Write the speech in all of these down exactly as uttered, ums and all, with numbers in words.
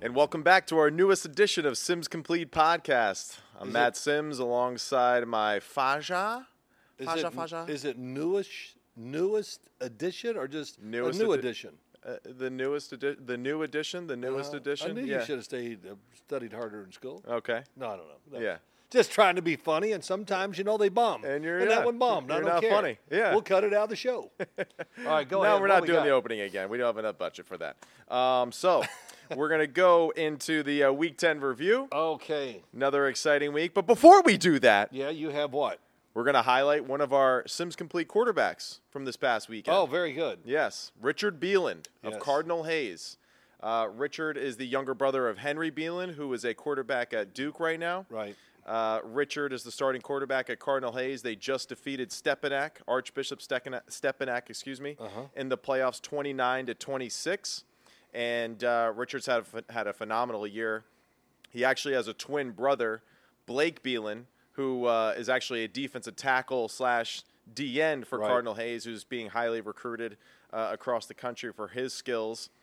And welcome back to our newest edition of Sims Complete Podcast. I'm is Matt it, Sims alongside my Faja. Faja, is it, Faja. Is it newest, newest edition or just newest a new edi- edition? Uh, the newest edi- the new edition, the newest uh, edition. I knew yeah. you should have stayed, uh, studied harder in school. Okay. No, I don't know. No. Yeah. Just trying to be funny, and sometimes, you know, they bomb. And you're and yeah, that one bombed. I you're don't not care. funny. Yeah. We'll cut it out of the show. All right, go no, ahead. No, we're what not we doing got? the opening again. We don't have enough budget for that. Um, so we're going to go into the uh, Week ten review. Okay. Another exciting week. But before we do that. Yeah, you have what? We're going to highlight one of our Sims Complete quarterbacks from this past weekend. Oh, very good. Yes. Richard Beeland of yes. Cardinal Hayes. Uh, Richard is the younger brother of Henry Beeland, who is a quarterback at Duke right now. Right. Uh, Richard is the starting quarterback at Cardinal Hayes. They just defeated Stepanak, Archbishop Stepanak, excuse me, uh-huh. in the playoffs, twenty-nine to twenty-six. And uh, Richard's had a, had a phenomenal year. He actually has a twin brother, Blake Beeland, who uh, is actually a defensive tackle slash D N for right. Cardinal Hayes, who's being highly recruited uh, across the country for his skills.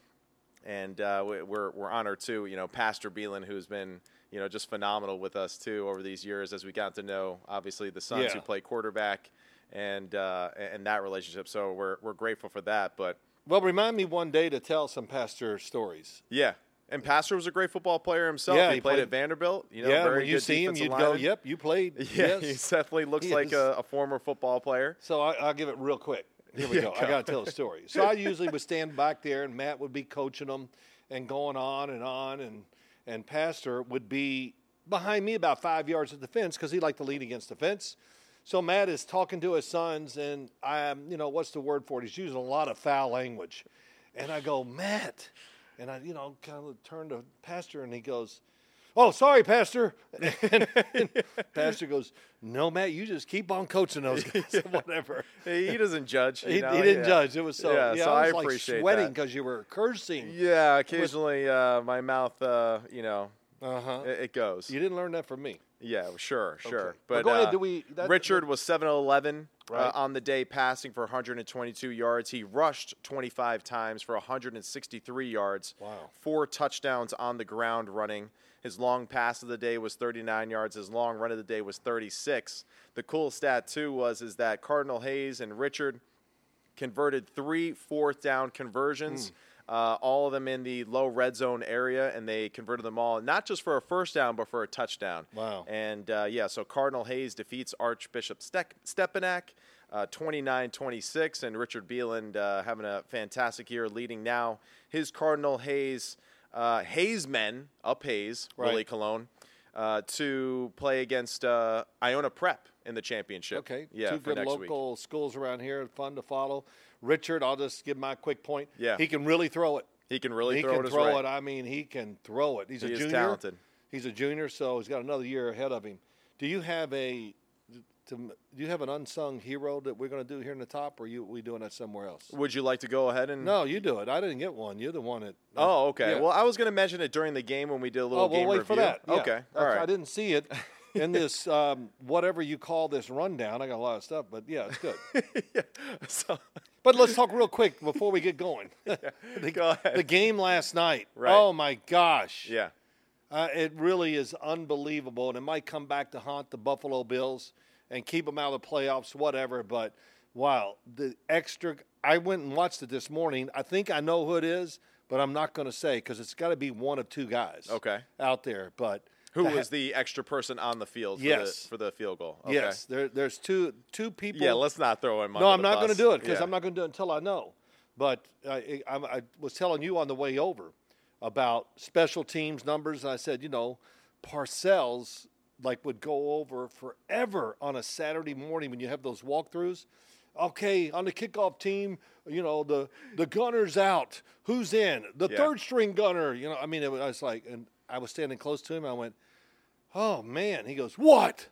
And uh, we're we're honored too, you know, Pastor Beeland, who's been, you know, just phenomenal with us too over these years as we got to know, obviously, the sons yeah. who play quarterback and uh, and that relationship. So we're we're grateful for that. But well, remind me one day to tell some Pastor stories. Yeah, and Pastor was a great football player himself. Yeah, he, he played, played at Vanderbilt. You know, yeah, very when you good see him, you'd lineman. go, "Yep, you played." Yeah, yes. he definitely looks he like a, a former football player. So I, I'll give it real quick. Here we yeah, go. go. I got to tell a story. So I usually would stand back there, and Matt would be coaching them and going on and on, and and Pastor would be behind me about five yards at the fence because he liked to lean against the fence. So Matt is talking to his sons, and I'm, you know, what's the word for it? He's using a lot of foul language, and I go, Matt, and I, you know, kind of turn to Pastor, and he goes, "Oh, sorry, Pastor." And, and Pastor goes, "No, Matt, you just keep on coaching those guys." yeah. Whatever. He doesn't judge. You he, know? he didn't yeah. judge. It was so. Yeah, yeah so I I was like appreciate sweating that. because you were cursing. Yeah, occasionally uh, my mouth, uh, you know, uh-huh. it, it goes. You didn't learn that from me. Yeah, sure, sure. Okay. But well, go ahead. uh, Do we, that, Richard was seven of eleven right. uh, on the day, passing for one hundred twenty-two yards. He rushed twenty-five times for one hundred sixty-three yards. Wow. Four touchdowns on the ground running. His long pass of the day was thirty-nine yards. His long run of the day was thirty-six. The cool stat, too, was is that Cardinal Hayes and Richard converted three fourth down conversions. Mm. Uh, all of them in the low red zone area, and they converted them all, not just for a first down, but for a touchdown. Wow. And, uh, yeah, so Cardinal Hayes defeats Archbishop Ste- Stepanak uh, twenty-nine twenty-six, and Richard Beeland uh, having a fantastic year, leading now his Cardinal Hayes, uh, Hayes men, up Hayes, right. Willie Colon, uh, to play against uh, Iona Prep in the championship. Okay, yeah, two for good next local week. schools around here, fun to follow. Richard, I'll just give my quick point. Yeah. He can really throw it. He can really he throw can it. He throw can throw it. I mean, he can throw it. He's he a is junior. talented. He's a junior, so he's got another year ahead of him. Do you have a to, do you have an unsung hero that we're going to do here in the top, or are you we doing that somewhere else? Would you like to go ahead and? No, you do it. I didn't get one. You're the one that. Oh, okay. Yeah. Well, I was going to mention it during the game when we did a little oh, we'll game wait review. for that. Yeah. Okay, all right. I didn't see it in this um, whatever you call this rundown. I got a lot of stuff, but yeah, it's good. yeah. So, but let's talk real quick before we get going. yeah. the, Go ahead. The game last night. Right. Oh my gosh. Yeah. Uh, it really is unbelievable, and it might come back to haunt the Buffalo Bills and keep them out of the playoffs, whatever. But wow, the extra. I went and watched it this morning. I think I know who it is, but I'm not going to say because it's got to be one of two guys. Okay. Out there, but. Who the, was the extra person on the field for, yes. the, for the field goal? Okay. Yes, there, there's two two people. Yeah, let's not throw him on No, the I'm not going to bus. do it because yeah. I'm not going to do it until I know. But I, I, I was telling you on the way over about special teams numbers, and I said, you know, Parcells like would go over forever on a Saturday morning when you have those walkthroughs. Okay, on the kickoff team, you know, the the gunner's out. Who's in? The Yeah. third string gunner. You know, I mean, it was, I was like, and I was standing close to him. I went, oh, man. He goes, what?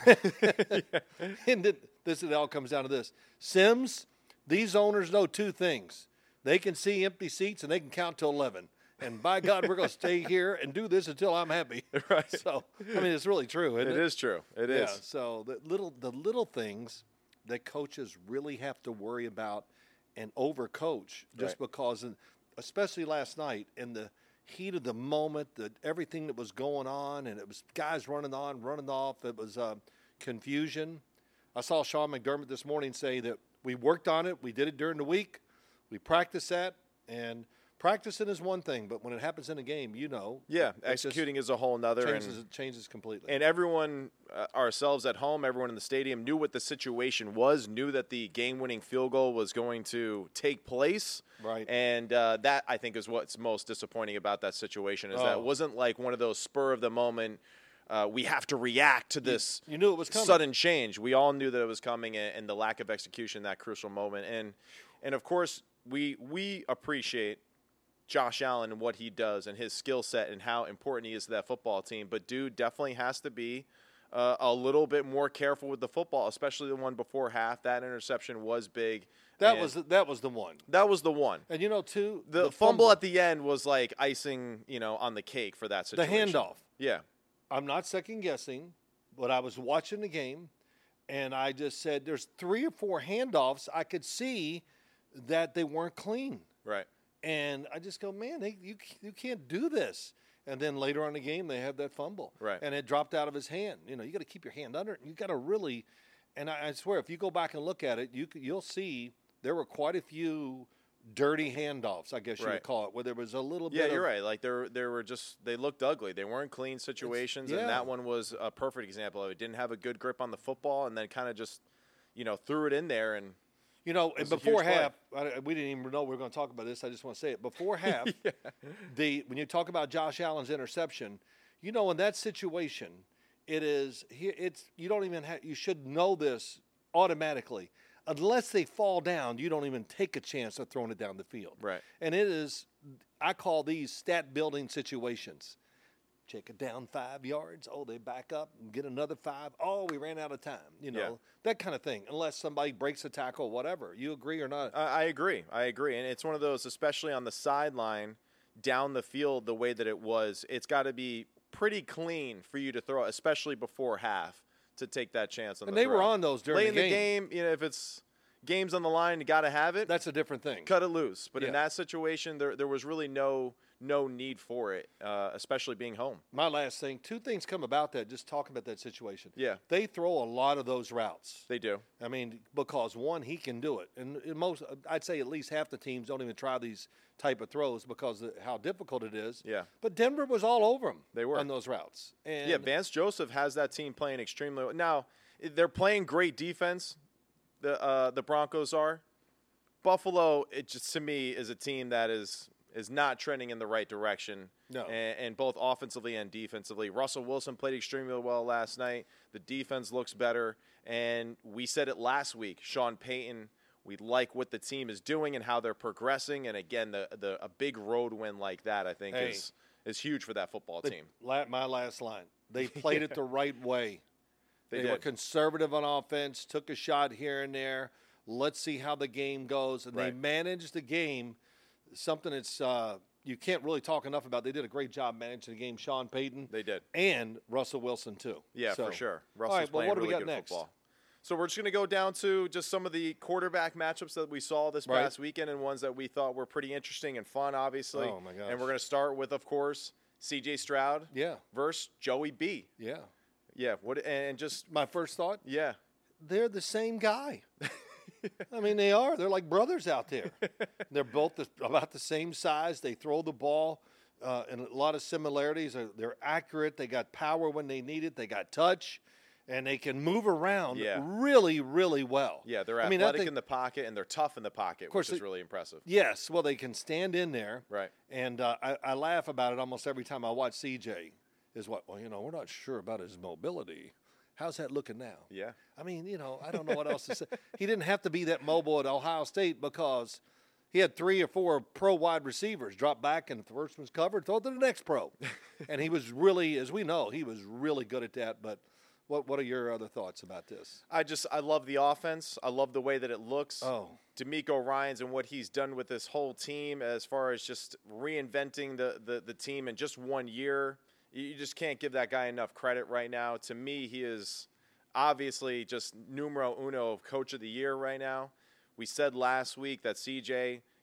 And then, this it all comes down to this. Sims, these owners know two things. They can see empty seats and they can count to eleven. And by God, we're going to stay here and do this until I'm happy. Right. So, I mean, it's really true, isn't it? It is true. It is. Yeah, so the little, the little things that coaches really have to worry about and overcoach just right. because, especially last night, in the heat of the moment, the, everything that was going on, and it was guys running on, running off. It was uh, confusion. I saw Sean McDermott this morning say that we worked on it. We did it during the week. We practiced that, and practicing is one thing, but when it happens in a game, you know. Yeah, executing is a whole nother. Changes, and, changes completely. And everyone, uh, ourselves at home, everyone in the stadium knew what the situation was, knew that the game-winning field goal was going to take place. Right. And uh, that, I think, is what's most disappointing about that situation, is oh. that it wasn't like one of those spur-of-the-moment, uh, we have to react to this you, you knew it was coming. Sudden change. We all knew that it was coming, and, and the lack of execution in that crucial moment. And, and of course, we we appreciate Josh Allen and what he does and his skill set and how important he is to that football team. But dude definitely has to be uh, a little bit more careful with the football, especially the one before half. That interception was big. That was the, that was the one. That was the one. And you know, too, the, the fumble fumble at the end was like icing, you know, on the cake for that situation. The handoff. Yeah. I'm not second guessing, but I was watching the game, and I just said, "There's three or four handoffs I could see that they weren't clean." Right. And I just go, man, they, you you can't do this. And then later on in the game, they have that fumble. Right. And it dropped out of his hand. You know, you got to keep your hand under it. You got to really, and I, I swear, if you go back and look at it, you you'll see there were quite a few dirty handoffs, I guess you right. would call it, where there was a little yeah, bit. Yeah, you're of, right. Like there, there were just they looked ugly. They weren't clean situations, yeah. and that one was a perfect example of it. Didn't have a good grip on the football, and then kind of just, you know, threw it in there and. You know, and before half, I, we didn't even know we were going to talk about this. I just want to say it. Before half, yeah. the when you talk about Josh Allen's interception, you know, in that situation, it is it's you don't even have you should know this automatically. Unless they fall down, you don't even take a chance of throwing it down the field. Right. And it is, I call these stat building situations. Check it down five yards. Oh, they back up and get another five. Oh, we ran out of time. You know, yeah. that kind of thing. Unless somebody breaks a tackle, whatever. You agree or not? Uh, I agree. I agree. And it's one of those, especially on the sideline, down the field, the way that it was, it's got to be pretty clean for you to throw, especially before half, to take that chance on and the they throw. were on those during Late the in game. the game, you know, if it's games on the line, you got to have it. That's a different thing. Cut it loose. But yeah. in that situation, there there was really no no need for it, uh, especially being home. My last thing, two things come about that, just talking about that situation. Yeah. They throw a lot of those routes. They do. I mean, because, one, he can do it. And in most, I'd say at least half the teams don't even try these type of throws because of how difficult it is. Yeah. But Denver was all over him. They were. On those routes. And yeah, Vance Joseph has that team playing extremely well. Now, they're playing great defense, the uh, the Broncos are. Buffalo, it just, to me, is a team that is is not trending in the right direction. No. And, and both offensively and defensively. Russell Wilson played extremely well last night. The defense looks better. And we said it last week. Sean Payton, we like what the team is doing and how they're progressing. And, again, the, the a big road win like that, I think, hey, is, is huge for that football the, team. La- my last line. They played yeah. it the right way. They, they did. were conservative on offense, took a shot here and there. Let's see how the game goes. And right. they managed the game, something that's uh, you can't really talk enough about. They did a great job managing the game, Sean Payton. They did. And Russell Wilson, too. Yeah, so, for sure. Russell's all right, well, playing what do we really got good next? football. So we're just going to go down to just some of the quarterback matchups that we saw this right. past weekend and ones that we thought were pretty interesting and fun, obviously. Oh, my gosh. And we're going to start with, of course, C J Stroud yeah. versus Joey B. Yeah. Yeah, what and just my first thought, yeah. They're the same guy. I mean, they are. They're like brothers out there. They're both the, about the same size. They throw the ball uh, and a lot of similarities. They're, they're accurate. They got power when they need it. They got touch. And they can move around yeah. really, really well. Yeah, they're I athletic mean, think, in the pocket, and they're tough in the pocket, which is they, really impressive. Yes, well, they can stand in there. Right. And uh, I, I laugh about it almost every time I watch C J. Is what, well, you know, we're not sure about his mobility. How's that looking now? Yeah. I mean, you know, I don't know what else to say. He didn't have to be that mobile at Ohio State because he had three or four pro wide receivers drop back and if the first one's covered, throw it to the next pro. And he was really, as we know, he was really good at that. But what what are your other thoughts about this? I just, I love the offense. I love the way that it looks. Oh. D'Amico Ryans and what he's done with this whole team as far as just reinventing the, the, the team in just one year. You just can't give that guy enough credit right now. To me, he is obviously just numero uno of coach of the year right now. We said last week that C J,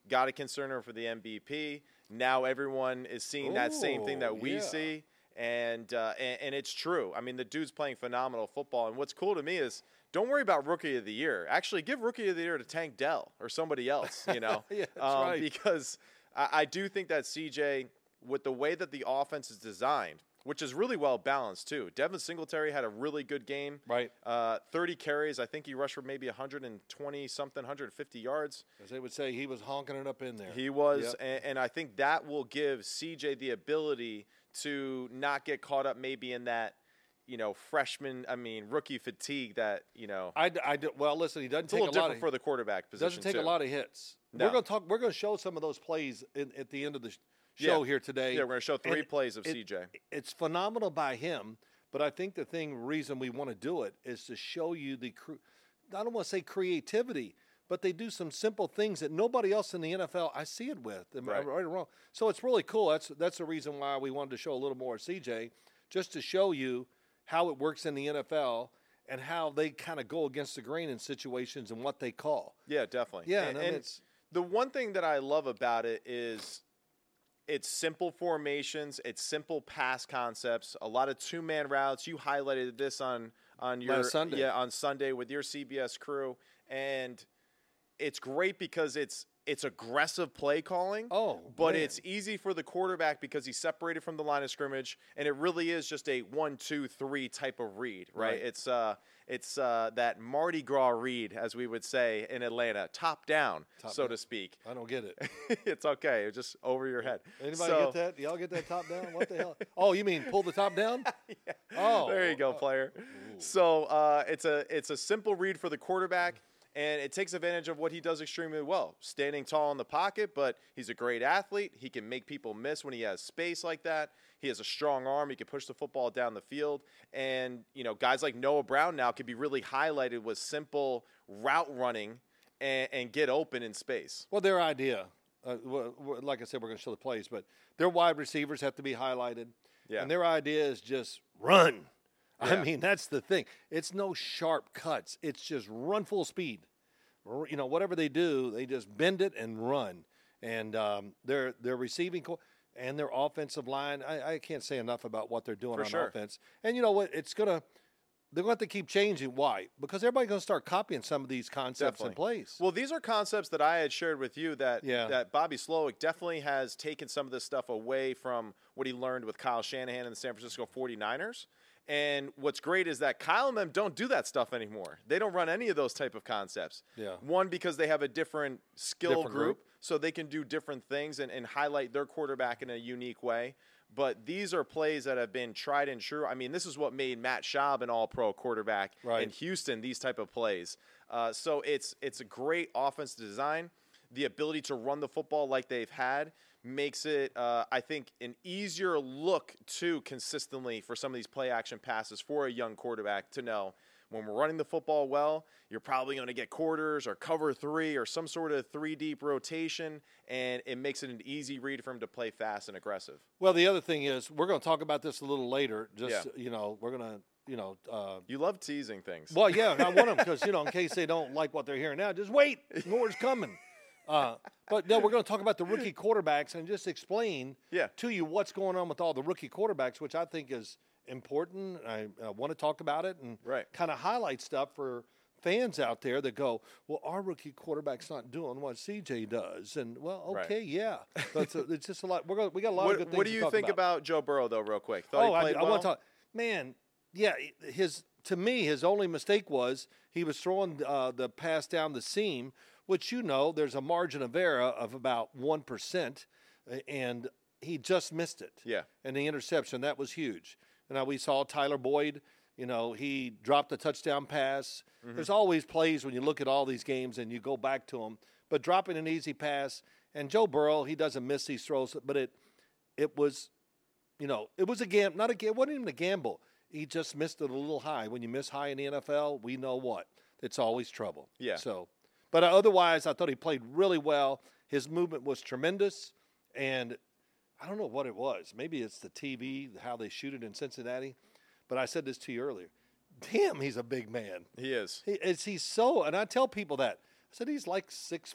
got to consider him for the M V P. Now everyone is seeing that same thing that we yeah. see, and, uh, and and it's true. I mean, the dude's playing phenomenal football, and what's cool to me is don't worry about Rookie of the Year. Actually, give Rookie of the Year to Tank Dell or somebody else, you know, yeah, that's um, right. because I, I do think that C J, with the way that the offense is designed, which is really well balanced too. Devin Singletary had a really good game. Right. Uh, thirty carries. I think he rushed for maybe one hundred twenty something, one hundred fifty yards. As they would say, he was honking it up in there. He was, Yep. and, and I think that will give C J the ability to not get caught up maybe in that, you know, freshman, I mean, rookie fatigue that, you know. I, I do, well, listen, he doesn't It's a take little a lot different of, for the quarterback position, doesn't take too. a lot of hits. No. We're going to talk. We're going to show some of those plays in, at the end of the sh- show Yeah. here today. Yeah, we're going to show three And plays of it- C J. It's phenomenal by him, but I think the thing reason we want to do it is to show you the. Cre- I don't want to say creativity, but they do some simple things that nobody else in the N F L I see it with. Am I Right. right or wrong? So it's really cool. That's that's the reason why we wanted to show a little more of C J, just to show you how it works in the N F L and how they kind of go against the grain in situations and what they call. Yeah, definitely. Yeah, and, and and it's- the one thing that I love about it is it's simple formations, it's simple pass concepts, a lot of two-man routes. You highlighted this on on your Last Sunday. yeah on Sunday with your C B S crew, and it's great because it's it's aggressive play calling. Oh, but man. it's easy for the quarterback because he's separated from the line of scrimmage, and it really is just a one, two, three type of read, right? Right. It's uh, it's uh, that Mardi Gras read, as we would say in Atlanta, top down, Top so down. to speak. I don't get it. It's okay, it's just over your head. Anybody So- get that? Y'all get that top down? What the hell? Oh, you mean pull the top down? Oh, There you go, uh, player. So uh, it's a it's a simple read for the quarterback, and it takes advantage of what he does extremely well, standing tall in the pocket. But he's a great athlete. He can make people miss when he has space like that. He has a strong arm. He can push the football down the field, and you know guys like Noah Brown now can be really highlighted with simple route running and, and get open in space. Well, their idea, uh, well, well, like I said, we're going to show the plays, but their wide receivers have to be highlighted. Yeah. And their idea is just run. I Yeah. mean, that's the thing. It's no sharp cuts. It's just run full speed. R- You know, whatever they do, they just bend it and run. And um, their their receiving co- and their offensive line, I, I can't say enough about what they're doing For on sure. offense. And you know what? It's gonna they're going to have to keep changing. Why? Because everybody's going to start copying some of these concepts and Definitely. plays. Well, these are concepts that I had shared with you that Yeah. that Bobby Slowick definitely has taken some of this stuff away from what he learned with Kyle Shanahan and the San Francisco forty-niners. And what's great is that Kyle and them don't do that stuff anymore. They don't run any of those type of concepts. Yeah. One, because they have a different skill Different group, group. so they can do different things and, and highlight their quarterback in a unique way. But these are plays that have been tried and true. I mean, this is what made Matt Schaub an all-pro quarterback Right. in Houston, these type of plays. Uh, so it's it's a great offense design. The ability to run the football like they've had makes it, uh, I think, an easier look, too, consistently for some of these play-action passes for a young quarterback to know when we're running the football well, you're probably going to get quarters or cover three or some sort of three-deep rotation, and it makes it an easy read for him to play fast and aggressive. Well, the other thing is, we're going to talk about this a little later. Just, Yeah. you know, we're going to, you know. Uh, You love teasing things. well, yeah, I want them because, you know, in case they don't like what they're hearing now, just wait. More's coming. Uh, but no, we're going to talk about the rookie quarterbacks and just explain Yeah. to you what's going on with all the rookie quarterbacks, which I think is important. I, I want to talk about it and Right. kind of highlight stuff for fans out there that go, well, our rookie quarterback's not doing what C J does. And, well, Right. okay, yeah. But it's, a- it's just a lot. We're going we got a lot What, of good things what do to you talk think about. about Joe Burrow, though, real quick? Thought Oh, he I, played I well? want to talk. Man, yeah, his to me, his only mistake was he was throwing uh, the pass down the seam, which, you know, there's a margin of error of about one percent, and he just missed it. Yeah. And the interception, that was huge. And now we saw Tyler Boyd, you know, he dropped a touchdown pass. Mm-hmm. There's always plays when you look at all these games and you go back to them, but dropping an easy pass. And Joe Burrow, he doesn't miss these throws, but it it was, you know, it was a gamble. Not a gamble. It wasn't even a gamble. He just missed it a little high. When you miss high in the N F L, we know what. It's always trouble. Yeah. So, but otherwise, I thought he played really well. His movement was tremendous, and I don't know what it was. Maybe it's the T V, how they shoot it in Cincinnati. But I said this to you earlier. Damn, he's a big man. He is. He, it's, he's so, and I tell people that. I said he's like six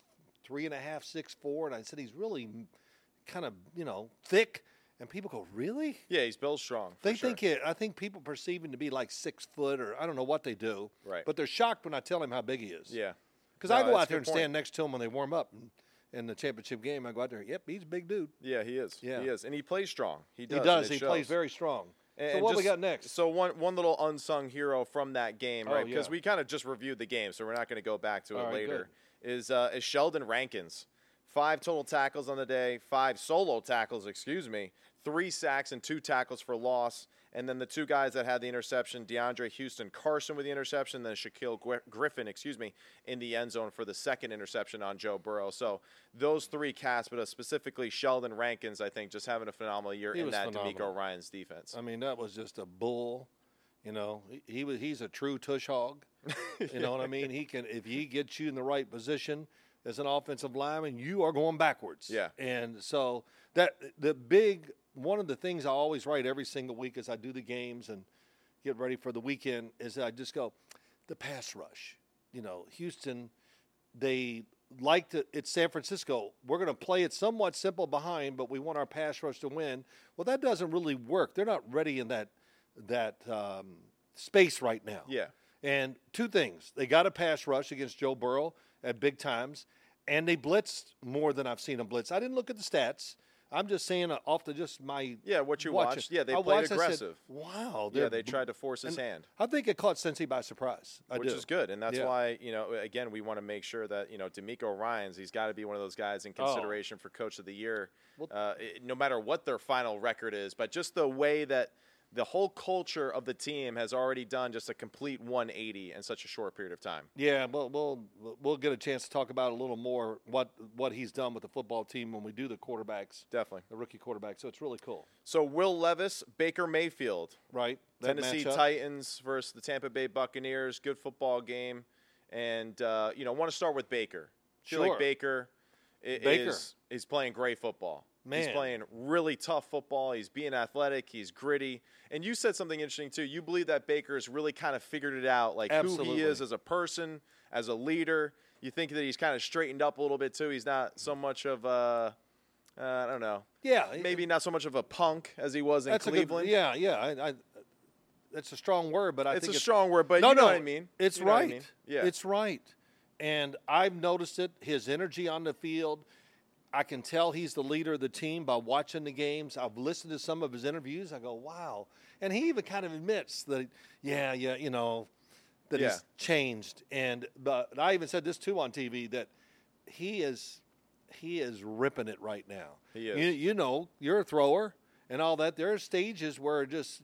three and a half, six four, and I said he's really kind of you know thick. And people go, really? Yeah, he's built strong. for They sure. think it. I think people perceive him to be like six foot, or I don't know what they do. Right. But they're shocked when I tell him how big he is. Yeah. Because No, I go that's out there a and good point. stand next to him when they warm up in, in the championship game. I go out there. Yep, he's a big dude. Yeah, he is. Yeah. He is, and he plays strong. He does. he does. and it He shows. plays very strong. And so what we just- got next? So one one little unsung hero from that game, Oh, right? Because yeah. we kind of just reviewed the game, so we're not going to go back to it All right, later. Is uh, is Sheldon Rankins? Five total tackles on the day, five solo tackles, excuse me, three sacks and two tackles for loss. And then the two guys that had the interception, DeAndre Houston Carson with the interception, then Shaquille Gwi- Griffin, excuse me, in the end zone for the second interception on Joe Burrow. So those three cats, but uh, specifically Sheldon Rankins, I think, just having a phenomenal year He in was that phenomenal. D'Amico Ryans defense. I mean, that was just a bull. You know, he, he was. He's a true tush hog. You know what I mean? He can if he gets you in the right position as an offensive lineman, you are going backwards. Yeah. And so that the big one of the things I always write every single week as I do the games and get ready for the weekend is I just go the pass rush. You know, Houston, they like to. It's San Francisco. We're going to play it somewhat simple behind, but we want our pass rush to win. Well, that doesn't really work. They're not ready in that that um, space right now. Yeah. And two things: they got a pass rush against Joe Burrow at big times, and they blitzed more than I've seen them blitz. I didn't look at the stats. I'm just saying uh, off the just my Yeah, what you watching. watched. Yeah, they I played watched, I said, aggressive. wow. Yeah, they're they bl- tried to force his and hand. I think it caught Cincy by surprise. I Which do. is good, and that's Yeah. why, you know, again, we want to make sure that, you know, D'Amico Ryans, he's got to be one of those guys in Oh. consideration for Coach of the Year, uh, it- no matter what their final record is. But just the way that the whole culture of the team has already done just a complete one eighty in such a short period of time. Yeah, well, we'll we'll get a chance to talk about a little more what what he's done with the football team when we do the quarterbacks, Definitely. the rookie quarterback. So it's really cool, So Will Levis, Baker Mayfield, right? That Tennessee matchup. Titans versus the Tampa Bay Buccaneers. Good football game. And, uh, you know, want to start with Baker. I feel Sure. like Baker, i- Baker. is is playing great football. He's Man. playing really tough football. He's being athletic. He's gritty. And you said something interesting, too. You believe that Baker has really kind of figured it out, like who Absolutely. he is as a person, as a leader. You think that he's kind of straightened up a little bit, too. He's not so much of a, uh, I don't know, Yeah, maybe not so much of a punk as he was in that's Cleveland. A good, yeah, yeah. I, I, that's a strong word, but I It's think a it's strong word, but no, you know no, what I mean. It's You know what I right. mean. Yeah. It's right. And I've noticed it. His energy on the field. I can tell he's the leader of the team by watching the games. I've listened to some of his interviews. I go, wow. And he even kind of admits that, yeah, yeah, you know, that Yeah. he's changed. And but I even said this too on T V that he is he is ripping it right now. He is. You, you know, you're a thrower and all that. There are stages where just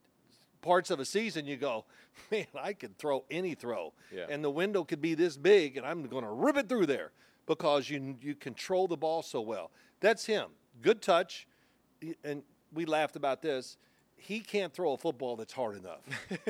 parts of a season you go, man, I could throw any throw. Yeah. And the window could be this big, and I'm going to rip it through there because you you control the ball so well. That's him. Good touch. And we laughed about this. He can't throw a football that's hard enough.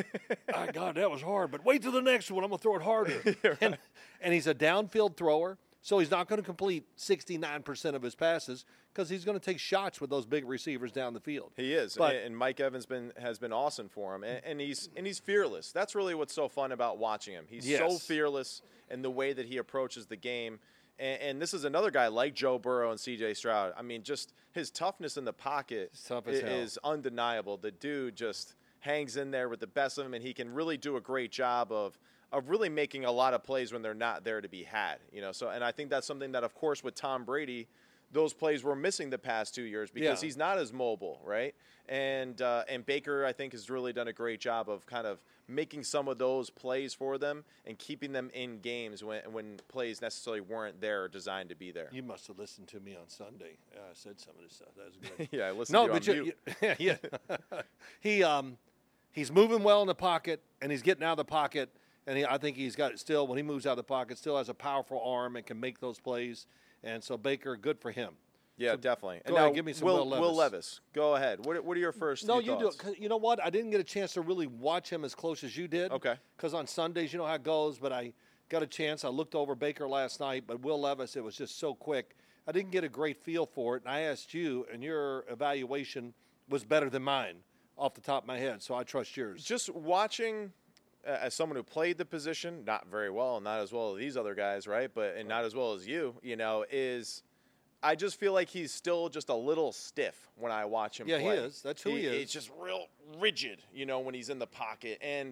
oh, God, that was hard. But wait till the next one. I'm going to throw it harder. right. and, and he's a downfield thrower, so he's not going to complete sixty-nine percent of his passes because he's going to take shots with those big receivers down the field. He is, But- and and Mike Evans been has been awesome for him, and, and he's and he's fearless. That's really what's so fun about watching him. He's so Yes. fearless in the way that he approaches the game. And, and this is another guy like Joe Burrow and C J Stroud. I mean, just his toughness in the pocket He's tough i- as hell. is undeniable. The dude just hangs in there with the best of them, and he can really do a great job of of really making a lot of plays when they're not there to be had. You know, so and I think that's something that, of course, with Tom Brady, those plays were missing the past two years because Yeah. he's not as mobile, right? And uh, and Baker, I think, has really done a great job of kind of making some of those plays for them and keeping them in games when when plays necessarily weren't there or designed to be there. You must have listened to me on Sunday. Uh, I said some of this stuff. That was good. Yeah, I listened no, to but you on you, mute. you- yeah, he um, he's moving well in the pocket, and he's getting out of the pocket. And he, I think he's got it still when he moves out of the pocket, still has a powerful arm and can make those plays. And so Baker, good for him. Yeah, definitely. And go ahead, now give me some Will, Will Will Levis. Levis. Go ahead. What, what are your first No, few you do. thoughts? 'Cause you know what? I didn't get a chance to really watch him as close as you did. Okay. Because on Sundays, you know how it goes. But I got a chance. I looked over Baker last night, but Will Levis, it was just so quick. I didn't get a great feel for it. And I asked you, and your evaluation was better than mine off the top of my head. So I trust yours. Just watching, as someone who played the position, not very well, not as well as these other guys, right? But and not as well as you, you know, is I just feel like he's still just a little stiff when I watch him Yeah, play. he is. That's who he is. He's just real rigid, you know, when he's in the pocket. And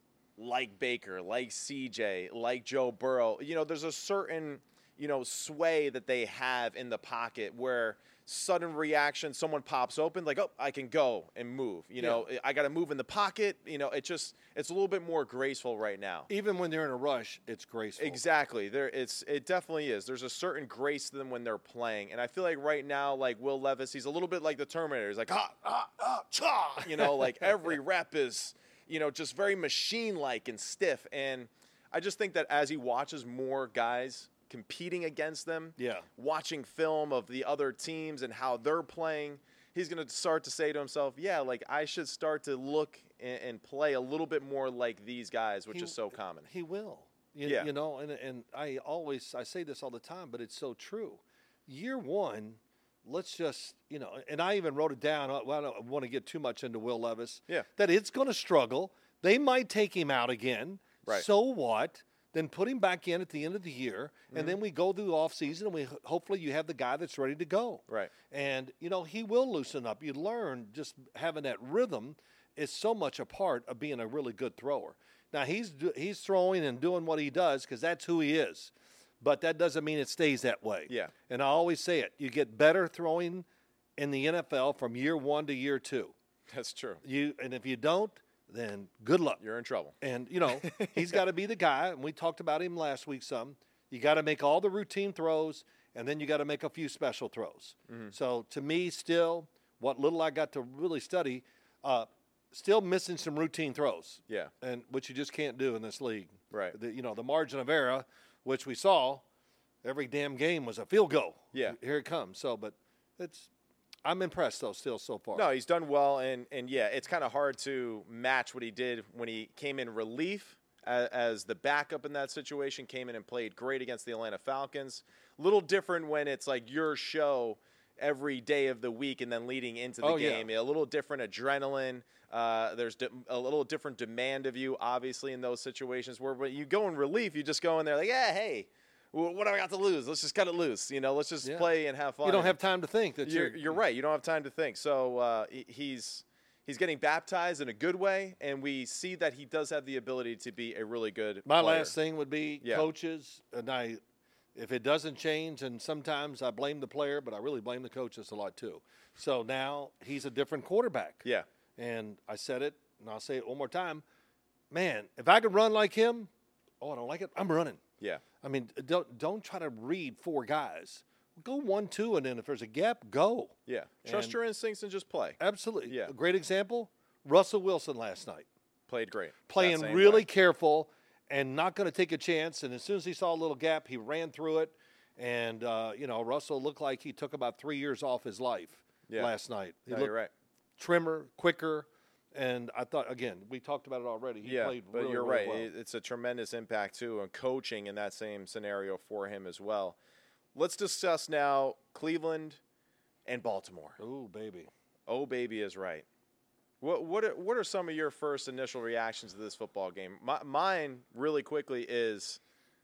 like Baker, like C J, like Joe Burrow, you know, there's a certain, you know, sway that they have in the pocket where sudden reaction, someone pops open, like, oh, I can go and move. You know, Yeah. I got to move in the pocket. You know, it just, it's a little bit more graceful right now. Even when they're in a rush, it's graceful. Exactly. There, it's it definitely is. There's a certain grace to them when they're playing, and I feel like right now, like Will Levis, he's a little bit like the Terminator. He's like ah ah ah cha. You know, like every rep is, you know, just very machine-like and stiff. And I just think that as he watches more guys competing against them, Yeah. watching film of the other teams and how they're playing, he's going to start to say to himself, yeah, like I should start to look and, and play a little bit more like these guys, which He- is so common. He will. You, Yeah. you know, and and I always I say this all the time, but it's so true. Year one, let's just, you know, and I even wrote it down. I I don't want to get too much into Will Levis. Yeah. That it's going to struggle. They might take him out again. Right. So what? Then put him back in at the end of the year, and then we go through the off season, and we hopefully you have the guy that's ready to go. Right. And you know he will loosen up. You learn just having that rhythm is so much a part of being a really good thrower. Now he's do- he's throwing and doing what he does because that's who he is, but that doesn't mean it stays that way. Yeah. And I always say it: you get better throwing in the N F L from year one to year two. That's true. You and if you don't, then good luck. You're in trouble. And, you know, he's got to be the guy, and we talked about him last week some. You got to make all the routine throws, and then you got to make a few special throws. So, to me, still, what little I got to really study, uh, still missing some routine throws. Yeah. And which you just can't do in this league. Right. The, you know, the margin of error, which we saw, every damn game was a field goal. Yeah. Here it comes. So, but it's – I'm impressed, though, still so far. No, he's done well, and, and yeah, it's kind of hard to match what he did when he came in relief as, as the backup in that situation, came in and played great against the Atlanta Falcons. A little different when it's like your show every day of the week and then leading into the Oh, yeah. game. A little different adrenaline. Uh, there's de- a little different demand of you, obviously, in those situations where when you go in relief, you just go in there like, yeah, hey, what do I got to lose? Let's just cut it loose. You know, let's just Yeah. play and have fun. You don't have time to think that You're, you're, you're right. You don't have time to think. So uh, he- he's he's getting baptized in a good way, and we see that he does have the ability to be a really good My player. last thing would be Yeah. coaches, and I, if it doesn't change, and sometimes I blame the player, but I really blame the coaches a lot too. So now he's a different quarterback. Yeah. And I said it, and I'll say it one more time. Man, if I could run like him, oh, I don't like it. I'm running. Yeah. I mean, don't don't try to read four guys. Go one, two, and then if there's a gap, go. Yeah. Trust And- your instincts and just play. Absolutely. Yeah. A great example: Russell Wilson last night. Played great. Playing That same really way. careful and not going to take a chance. And as soon as he saw a little gap, he ran through it. And, uh, you know, Russell looked like he took about three years off his life Yeah. last night. He No, looked you're right. trimmer, quicker. And I thought, again, we talked about it already. He Yeah, played but really, you're really right. well. It- It's a tremendous impact, too, on coaching in that same scenario for him as well. Let's discuss now Cleveland and Baltimore. Ooh, baby. Oh, baby is right. What what are, what are some of your first initial reactions to this football game? My, mine, really quickly, is,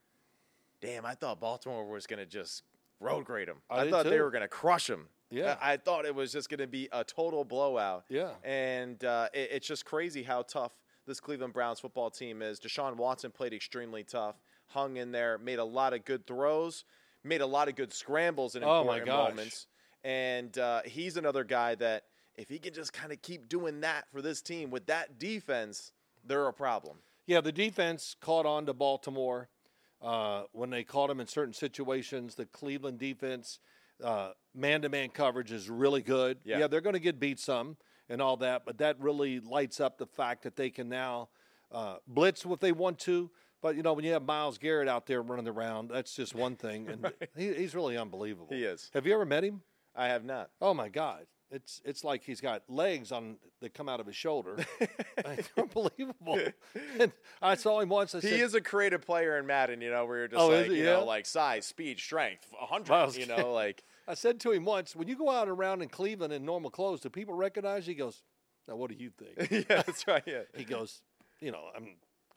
damn, I thought Baltimore was going to just road grade them. I I, did thought they too. were going to crush them. Yeah. I, I thought it was just going to be a total blowout. Yeah. And uh, it, it's just crazy how tough this Cleveland Browns football team is. Deshaun Watson played extremely tough, hung in there, made a lot of good throws, made a lot of good scrambles in Oh, my important gosh. moments. And uh, he's another guy that if he can just kind of keep doing that for this team with that defense, they're a problem. Yeah, the defense caught on to Baltimore uh, when they caught them in certain situations. The Cleveland defense, uh, man-to-man coverage is really good. Yeah. Yeah, they're going to get beat some and all that, but that really lights up the fact that they can now uh, blitz if they want to. But, you know, when you have Myles Garrett out there running around, that's just one thing. And he, he's really unbelievable. He is. Have you ever met him? I have not. Oh, my God. It's it's like he's got legs on that come out of his shoulder. It's unbelievable. And I saw him once. I He said, is a creative player in Madden, you know, where you're just Oh, is like, he? you Yeah. know, like size, speed, strength, one hundred, Miles you know, like. I said to him once, when you go out around in Cleveland in normal clothes, do people recognize you? He goes, now what do you think? Yeah, that's right, yeah. He goes, you know, I'm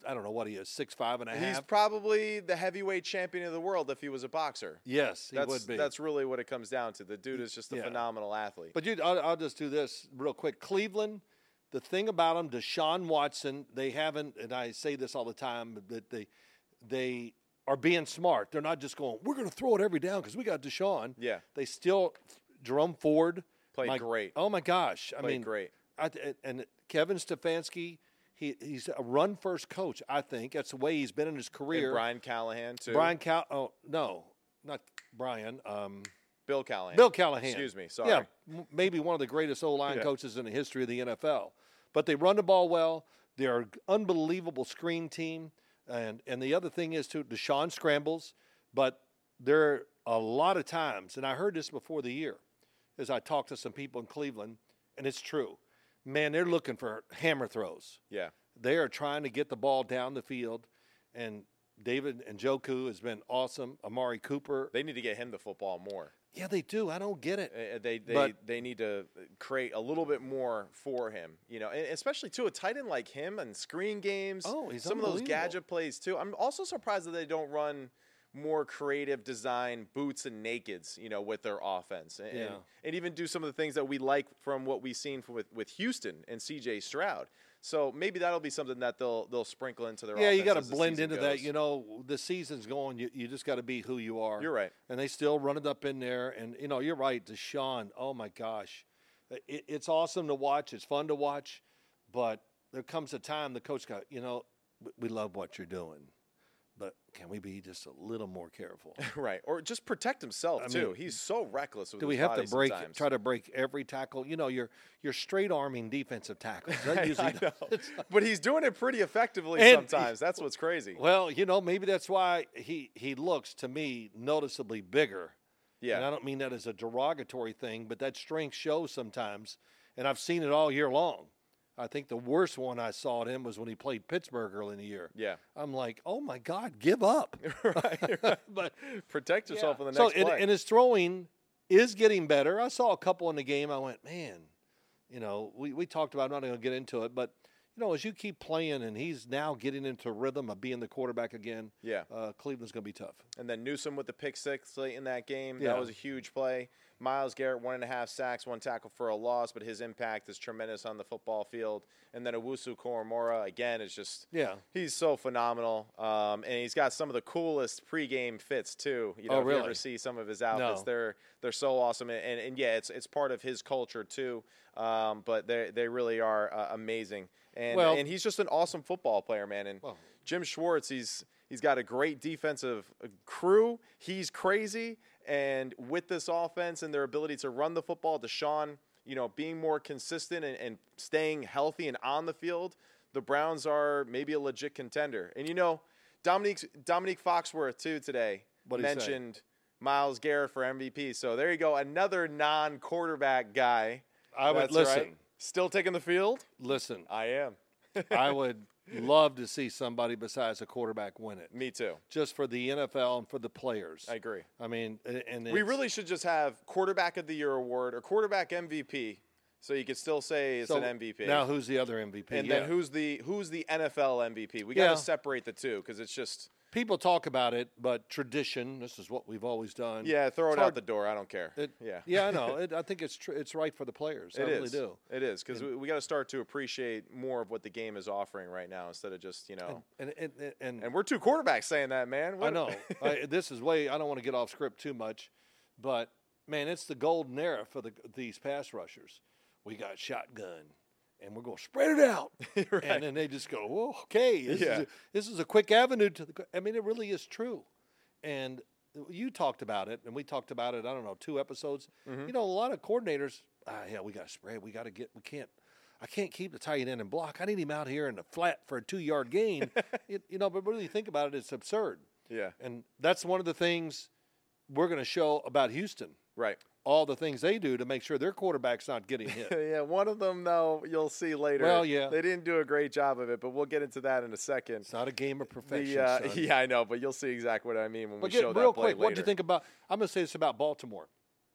I don't know what he is, six five and a He's half. probably the heavyweight champion of the world if he was a boxer. Yes, he that's, would be. That's really what it comes down to. The dude is just a Yeah. phenomenal athlete. But you, I'll, I'll just do this real quick. Cleveland, the thing about them, Deshaun Watson, they haven't, and I say this all the time, that they they are being smart. They're not just going, we're going to throw it every down because we got Deshaun. Yeah. They still, Jerome Ford. Played my- great. Oh, my gosh. I Played mean, great. I, and Kevin Stefanski, he, he's a run-first coach, I think. That's the way he's been in his career. And Brian Callahan, too. Brian Cal, oh, no, not Brian. Um, Bill Callahan. Bill Callahan. Excuse me. Sorry. Yeah, m- maybe one of the greatest O-line Yeah. coaches in the history of the N F L. But they run the ball well. They're an unbelievable screen team. And and the other thing is, too, Deshaun scrambles. But there are a lot of times, and I heard this before the year, as I talked to some people in Cleveland, and it's true. Man, they're looking for hammer throws. Yeah. They are trying to get the ball down the field. And David Njoku has been awesome. Amari Cooper. They need to get him the football more. Yeah, they do. I don't get it. Uh, They they, But- they need to create a little bit more for him, you know, and especially too a tight end like him and screen games. Oh, he's some of those unbelievable. gadget plays too. I'm also surprised that they don't run more creative design boots and nakeds, you know, with their offense, and, Yeah. and, and even do some of the things that we like from what we've seen from, with with Houston and C J Stroud. So maybe that'll be something that they'll they'll sprinkle into their Yeah, offense you got to as the blend season into that. goes. You know, the season's going. You, you just got to be who you are. You're right. And they still run it up in there. And, you know, you're right. Deshaun, oh, my gosh. It, it's awesome to watch. It's fun to watch. But there comes a time the coach got, you know, we- we love what you're doing. But can we be just a little more careful? Right, or just protect himself I too. mean, He's so reckless with Do his we have body to break, sometimes. try to break every tackle? You know, you're, you're straight arming defensive tackles. That usually I know. does- But he's doing it pretty effectively And- sometimes. That's what's crazy. Well, you know, maybe that's why he, he looks, to me, noticeably bigger. Yeah. And I don't mean that as a derogatory thing, but that strength shows sometimes. And I've seen it all year long. I think the worst one I saw at him was when he played Pittsburgh early in the year. Yeah. I'm like, oh, my God, give up. right, right. But Protect yourself yeah. in the so next and, play. and his throwing is getting better. I saw a couple in the game. I went, man, you know, we, we talked about, I'm not going to get into it, but, you know, as you keep playing and he's now getting into rhythm of being the quarterback again, yeah. uh, Cleveland's going to be tough. And then Newsome with the pick six late in that game. Yeah. That was a huge play. Myles Garrett, one and a half sacks, one tackle for a loss, but his impact is tremendous on the football field. And then Owusu Koromora, again, is just Yeah. he's so phenomenal. Um, and he's got some of the coolest pregame fits too. You know, Oh, if you really? ever see some of his outfits, No. they're they're so awesome. And, and and yeah, it's it's part of his culture too. Um, but they they really are uh, amazing. And Well- and he's just an awesome football player, man. And Well- Jim Schwartz, he's he's got a great defensive uh, crew. He's crazy, and with this offense and their ability to run the football, Deshaun, you know, being more consistent and, and staying healthy and on the field, the Browns are maybe a legit contender. And you know, Dominique Dominique Foxworth too today What'd he say? mentioned Myles Garrett for M V P. So there you go, another non-quarterback guy. I would That's listen. right. Still taking the field? Listen, I am. I would love to see somebody besides a quarterback win it, Me too. just for the N F L and for the players. I agree. I mean, a- and We it's- really should just have quarterback of the year award or quarterback M V P, so you could still say it's so an M V P. Now, who's the other M V P? and Yeah. then who's the who's the N F L M V P? We got to Yeah. separate the two because it's just People talk about it, but tradition. This is what we've always done. yeah, throw It's it hard- out the door. I don't care. It, yeah, yeah, I know. It, I think it's tr- it's right for the players. I it really is. do. It is because we, we got to start to appreciate more of what the game is offering right now instead of just you know. And and and, and, And we're two quarterbacks saying that, man. I What- know I, this is way. I don't want to get off script too much, but man, it's the golden era for the these pass rushers. We got shotgun, and we're going to spread it out, Right. and then they just go, oh, okay, this, Yeah. is a, this is a quick avenue to the. I mean, it really is true, and you talked about it, and we talked about it. I don't know, two episodes. Mm-hmm. You know, a lot of coordinators. Ah, yeah, we got to spread. We got to get. We can't. I can't keep the tight end and block. I need him out here in the flat for a two-yard gain. it, you know, but really think about it, it's absurd. yeah, And that's one of the things we're going to show about Houston. right. All the things they do to make sure their quarterback's not getting hit. Yeah, one of them though you'll see later. Well, yeah. they didn't do a great job of it, but we'll get into that in a second. It's not a game of perfection. The, uh, son. yeah, I know, but you'll see exactly what I mean when But we show get that real play quick, what do you later. think about? I'm going to say this about Baltimore.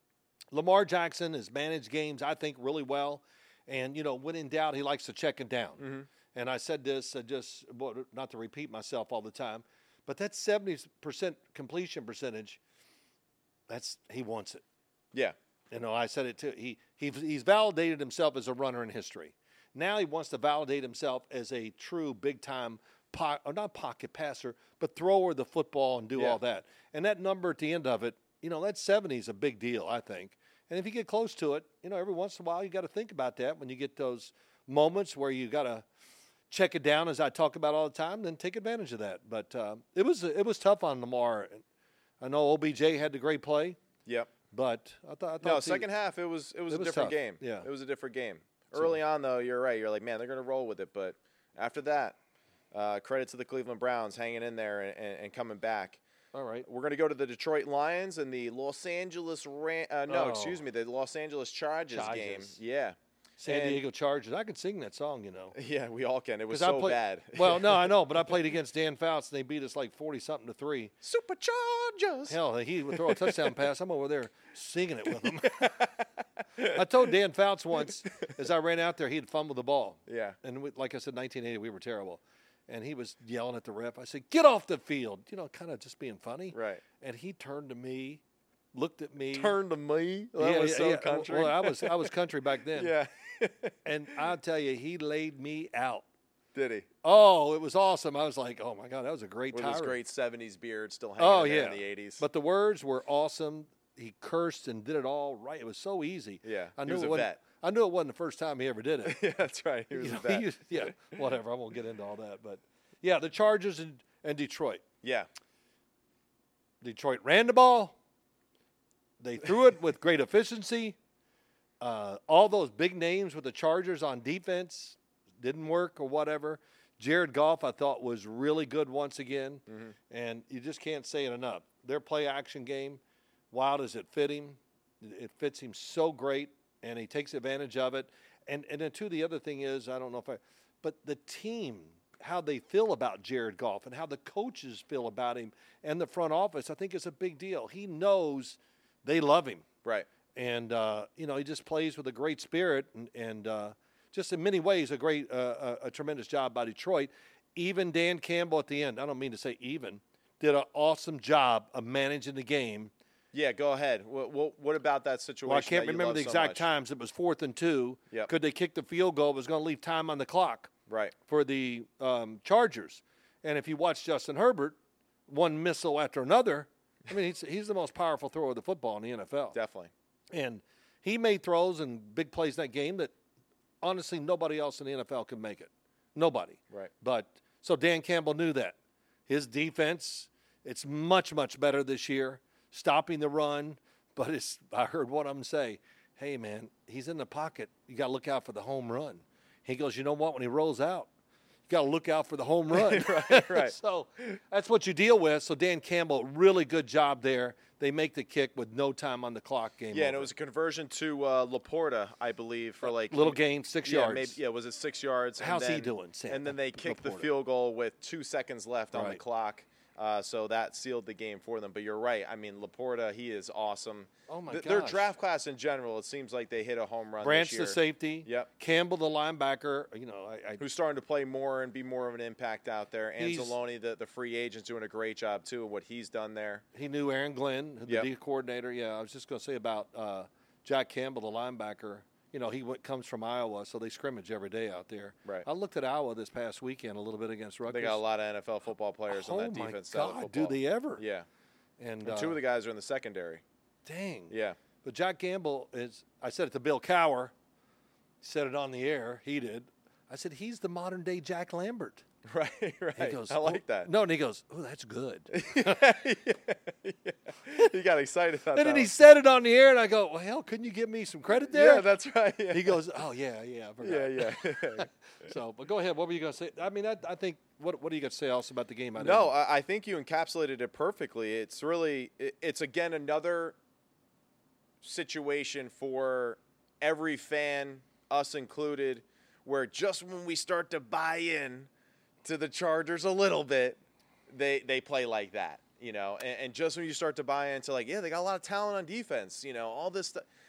Lamar Jackson has managed games, I think, really well. And, you know, when in doubt, he likes to check it down. Mm-hmm. And I said this, uh, just well, not to repeat myself all the time, but that seventy percent completion percentage, that's he wants it. Yeah. You know, I said it too. He, he he's validated himself as a runner in history. Now he wants to validate himself as a true big-time, po- or not pocket passer, but thrower of the football and do Yeah. all that. And that number at the end of it, you know, that seventy is a big deal, I think. And if you get close to it, you know, every once in a while you got to think about that when you get those moments where you got to check it down, as I talk about all the time, then take advantage of that. But uh, it was it was tough on Lamar. I know O B J had the great play. Yep. But I thought, I thought No, the, second half it was it was it a was different tough. game. Yeah. It was a different game. Early on though, you're right. You're like, man, they're going to roll with it. But after that, uh, credit to the Cleveland Browns hanging in there and, and, and coming back. All right. We're going to go to the Detroit Lions and the Los Angeles Ram- uh, no, Oh. excuse me, the Los Angeles Chargers, game. Chargers. Yeah. San And- Diego Chargers. I can sing that song, you know. Yeah, we all can. It was 'Cause I so play- bad. Well, no, I know, but I played against Dan Fouts, and they beat us like forty-something to three. Superchargers. Hell, he would throw a touchdown pass. I'm over there singing it with him. I told Dan Fouts once, as I ran out there, he'd fumbled the ball. Yeah. And we, like I said, nineteen eighty, we were terrible. And he was yelling at the ref. I said, get off the field. You know, kind of just being funny. Right. And he turned to me, looked at me. Turn to me. That yeah, was yeah, so yeah. country. Well, I was, I was country back then. yeah. And I'll tell you, he laid me out. Did he? Oh, it was awesome. I was like, oh, my God, that was a great With time. his great seventies beard still hanging Oh, in there yeah. in the eighties. But the words were awesome. He cursed and did it all right. It was so easy. Yeah, I he knew was it a wasn't, vet. I knew it wasn't the first time he ever did it. yeah, that's right. He was You a know, vet. he used- yeah, whatever. I won't get into all that. But, yeah, the Chargers and, and Detroit. yeah. Detroit ran the ball. They threw it with great efficiency. Uh, all those big names with the Chargers on defense didn't work or whatever. Jared Goff, I thought, was really good once again. Mhm. And you just can't say it enough. Their play-action game, wow, does it fit him? It fits him so great, and he takes advantage of it. And and then, too, the other thing is, I don't know if I – but the team, how they feel about Jared Goff and how the coaches feel about him and the front office, I think is a big deal. He knows they love him. Right. And, uh, you know, he just plays with a great spirit and, and uh, just in many ways a great, uh, a, a tremendous job by Detroit. Even Dan Campbell at the end, I don't mean to say even, did an awesome job of managing the game. Yeah, go ahead. What, what, what about that situation? Well, I can't that you remember love the so exact much? times. It was fourth and two. Yep. Could they kick the field goal? It was going to leave time on the clock Right. for the um, Chargers. And if you watch Justin Herbert, one missile after another, I mean, he's, he's the most powerful thrower of the football in the N F L. Definitely. And he made throws and big plays in that game that honestly nobody else in the N F L could make it. Nobody. Right. But so Dan Campbell knew that. His defense, it's much, much better this year, stopping the run. But it's I heard one of them say, hey, man, he's in the pocket. You got to look out for the home run. He goes, you know what? When he rolls out, you got to look out for the home run. right, right. So that's what you deal with. So Dan Campbell, really good job there. They make the kick with no time on the clock. Game Yeah, over. and it was a conversion to uh, Laporta, I believe, for like Little gain, six yeah, yards. Maybe, yeah, was it six yards? How's and he then, doing, Sam? And then they kicked the Laporta. field goal with two seconds left on the Right. clock. Uh, so that sealed the game for them. But you're right. I mean, Laporta, he is awesome. Oh, my Th- Their gosh. draft class in general, it seems like they hit a home run Branch this year. the safety. Yep. Campbell the linebacker. You know, I, I Who's starting to play more and be more of an impact out there. He's- Anzalone, the, the free agent's doing a great job, too, of what he's done there. he knew Aaron Glenn, the Yep. D coordinator. Yeah, I was just going to say about uh, Jack Campbell, the linebacker. You know, he went, comes from Iowa, so they scrimmage every day out there. Right. I looked at Iowa this past weekend a little bit against Rutgers. They got a lot of N F L football players oh on that my defense side of God, football. do they ever? Yeah. And, And uh, two of the guys are in the secondary. dang. Yeah. But Jack Campbell is, I said it to Bill Cower, said it on the air, he did. I said, he's the modern day Jack Lambert. Right, right. He goes, I like "Oh." that. No, and he goes, oh, that's good. yeah, yeah. He got excited about And that. then he one. said it on the air, and I go, well, hell, couldn't you give me some credit there? Yeah, that's right. Yeah. He goes, oh, yeah, yeah, I forgot. yeah, yeah. So, but go ahead. What were you going to say? I mean, I, I think, what what do you got to say else about the game? I no, didn't- I, I think you encapsulated it perfectly. It's really, it, it's again another situation for every fan, us included, where just when we start to buy in to the Chargers a little bit, they they play like that, you know. And, and just when you start to buy into like, yeah, they got a lot of talent on defense, you know, all this stuff.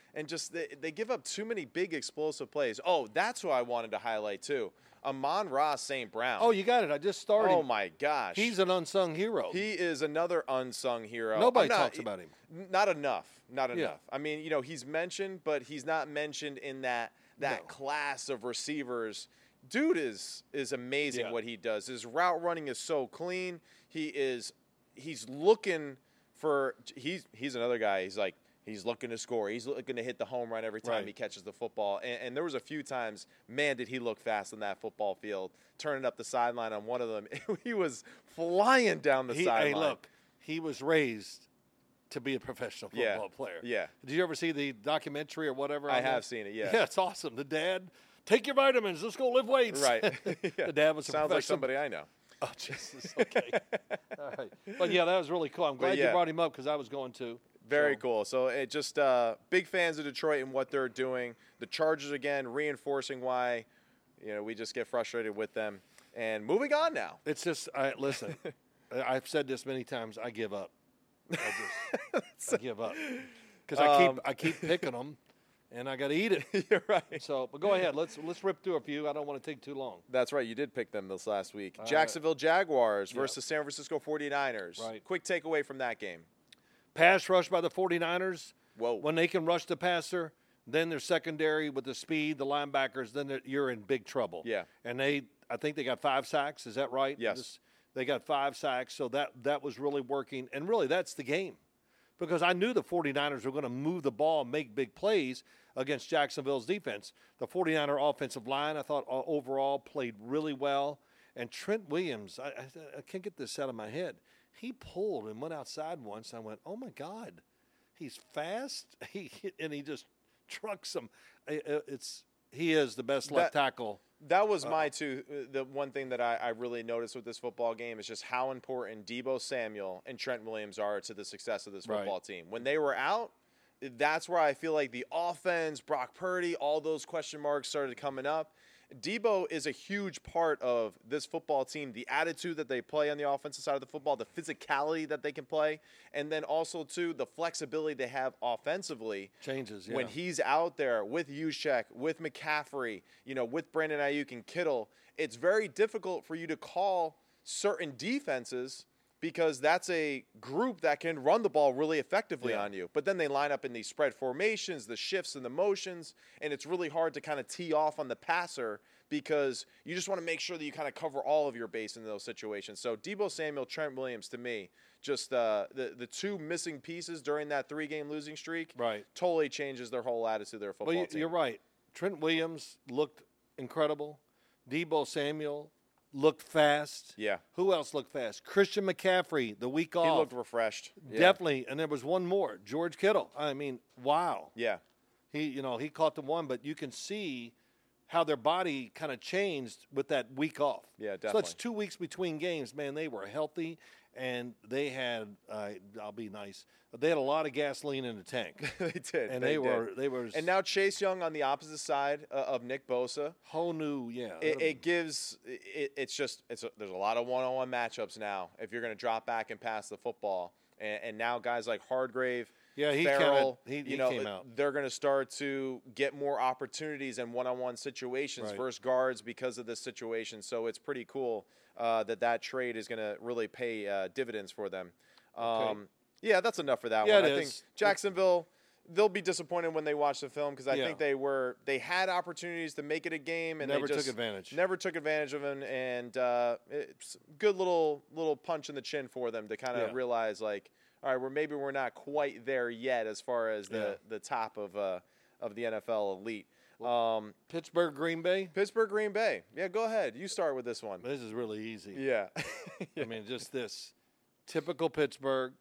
and just they, they give up too many big explosive plays. Oh, that's what I wanted to highlight too. Amon-Ra Saint Brown. Oh, you got it. I just started. Oh my gosh, he's an unsung hero. He is another unsung hero. Nobody not, talks about him. Not enough. Not Yeah. enough. I mean, you know, he's mentioned, but he's not mentioned in that that No. class of receivers. Dude is is amazing Yeah. what he does. His route running is so clean. He is he's looking for he's he's another guy. He's like he's looking to score. He's looking to hit the home run every time Right. he catches the football. And, and there was a few times, man, did he look fast on that football field, turning up the sideline on one of them. He was flying down the He, sideline. hey, look, he was raised to be a professional football Yeah. player. Yeah. Did you ever see the documentary or whatever? I on have that? seen it, yeah. Yeah, it's awesome. The dad, take your vitamins. Let's go lift weights. Right. Yeah. The dad was a Sounds like professional- somebody I know. Oh, Jesus. Okay. All right. But yeah, that was really cool. I'm glad yeah. you brought him up because I was going to. Very So, cool. So it just uh, big fans of Detroit and what they're doing. The Chargers again reinforcing why you know we just get frustrated with them. And moving on now. It's just, I, listen, I- I've said this many times. I give up. I just I give up because I keep Um, I keep picking them, and I got to eat it. You're right. So, but go ahead. Let's let's rip through a few. I don't want to take too long. That's right. You did pick them this last week. right. Jacksonville Jaguars Yeah. versus San Francisco forty-niners. Right. Quick takeaway from that game. Pass rush by the forty-niners. Whoa. When they can rush the passer, then their secondary with the speed, the linebackers, then they're- you're in big trouble. Yeah. And they, I think they got five sacks. Is that right? Yes. This- they got five sacks, so that that was really working. And really, that's the game. Because I knew the forty-niners were going to move the ball and make big plays against Jacksonville's defense. The forty-niner offensive line, I thought, uh, overall played really well. And Trent Williams, I, I, I can't get this out of my head. He pulled and went outside once. And I went, oh, my God. He's fast. He and he just trucks them. It's He is the best left That- tackle. That was my two. The one thing that I, I really noticed with this football game is just how important Deebo Samuel and Trent Williams are to the success of this Right. football team. When they were out, that's where I feel like the offense, Brock Purdy, all those question marks started coming up. Deebo is a huge part of this football team, the attitude that they play on the offensive side of the football, the physicality that they can play, and then also, too, the flexibility they have offensively. Changes, yeah. When he's out there with Juszczyk, with McCaffrey, you know, with Brandon Ayuk and Kittle, it's very difficult for you to call certain defenses because that's a group that can run the ball really effectively Yeah. on you. But then they line up in these spread formations, the shifts and the motions, and it's really hard to kind of tee off on the passer because you just want to make sure that you kind of cover all of your base in those situations. So Deebo Samuel, Trent Williams, to me, just uh, the, the two missing pieces during that three-game losing streak Right. totally changes their whole attitude of their football Well, you, team. you're right. Trent Williams looked incredible. Deebo Samuel looked fast. Yeah. Who else looked fast? Christian McCaffrey, the week He off. looked refreshed. Yeah. Definitely. And there was one more, George Kittle. I mean, wow. Yeah. He, you know, he caught the one, but you can see how their body kind of changed with that week off. Yeah, So definitely. that's two weeks between games. Man, they were healthy, and they had, uh, I'll be nice, they had a lot of gasoline in the tank. they did. And they, they, did. were, they were And now Chase Young on the opposite side uh, of Nick Bosa. whole new, yeah. It, it gives it, it's just it's a, there's a lot of one-on-one matchups now if you're going to drop back and pass the football, and, and now guys like Hargrave, Yeah, he Farrell, kinda- he- you he know, came out. they're going to start to get more opportunities in one-on-one situations Right. versus guards because of this situation. So it's pretty cool uh, that that trade is going to really pay uh, dividends for them. Um, Yeah, that's enough for that Yeah, one. it I think is. Jacksonville. They'll be disappointed when they watch the film because I Yeah. think they were they had opportunities to make it a game and Never they took just advantage. Never took advantage of it, and uh, it's a good little little punch in the chin for them to kind of Yeah. realize like, all right, we're maybe we're not quite there yet as far as the, Yeah. the top of uh, of the N F L elite. Um, Pittsburgh, Green Bay. Pittsburgh, Green Bay. Yeah, go ahead. You start with this one. This is really easy. Yeah. I mean, just this typical Pittsburgh,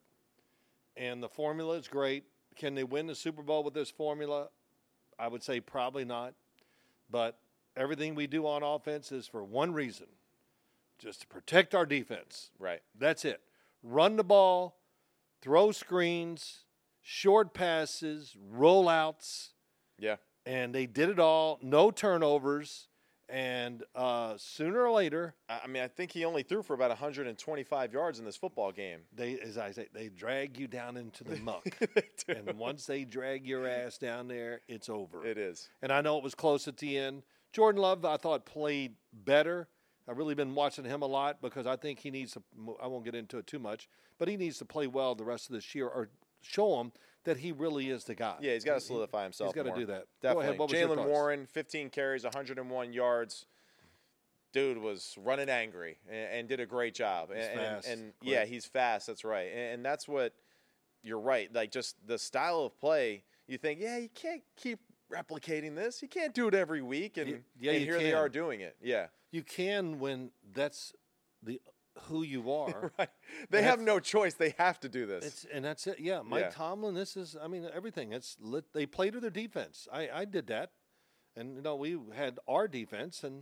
and the formula is great. Can they win the Super Bowl with this formula? I would say probably not. But everything we do on offense is for one reason, just to protect our defense. Right. That's it. Run the ball, throw screens, short passes, rollouts, Yeah. and they did it all. No turnovers. And uh, sooner or later, I mean, I think he only threw for about one hundred twenty-five yards in this football game. they, as I say, they drag you down into the muck. They do. And once they drag your ass down there, it's over. It is. And I know it was close at the end. Jordan Love, I thought, played better. I've really been watching him a lot because I think he needs to – I won't get into it too much, but he needs to play well the rest of this year or show him that he really is the guy. Yeah, he's got to solidify himself. He's got more. to do that. Definitely. Go ahead. What was your Jaylen thoughts? Warren, fifteen carries, one hundred one yards. Dude was running angry and, and did a great job. He's and, fast. and, and Quick. yeah, he's fast. That's right. And, and that's what you're right. Like just the style of play. You think, yeah, you can't keep replicating this. You can't do it every week. And, yeah, and you here they can. are doing it. Yeah. You can when that's the who you are. Right. They And have that's- no choice. They have to do this. It's and that's it. Yeah, Mike Yeah. Tomlin. This is. I mean, everything. It's lit, they play to their defense. I I did that, and you know we had our defense, and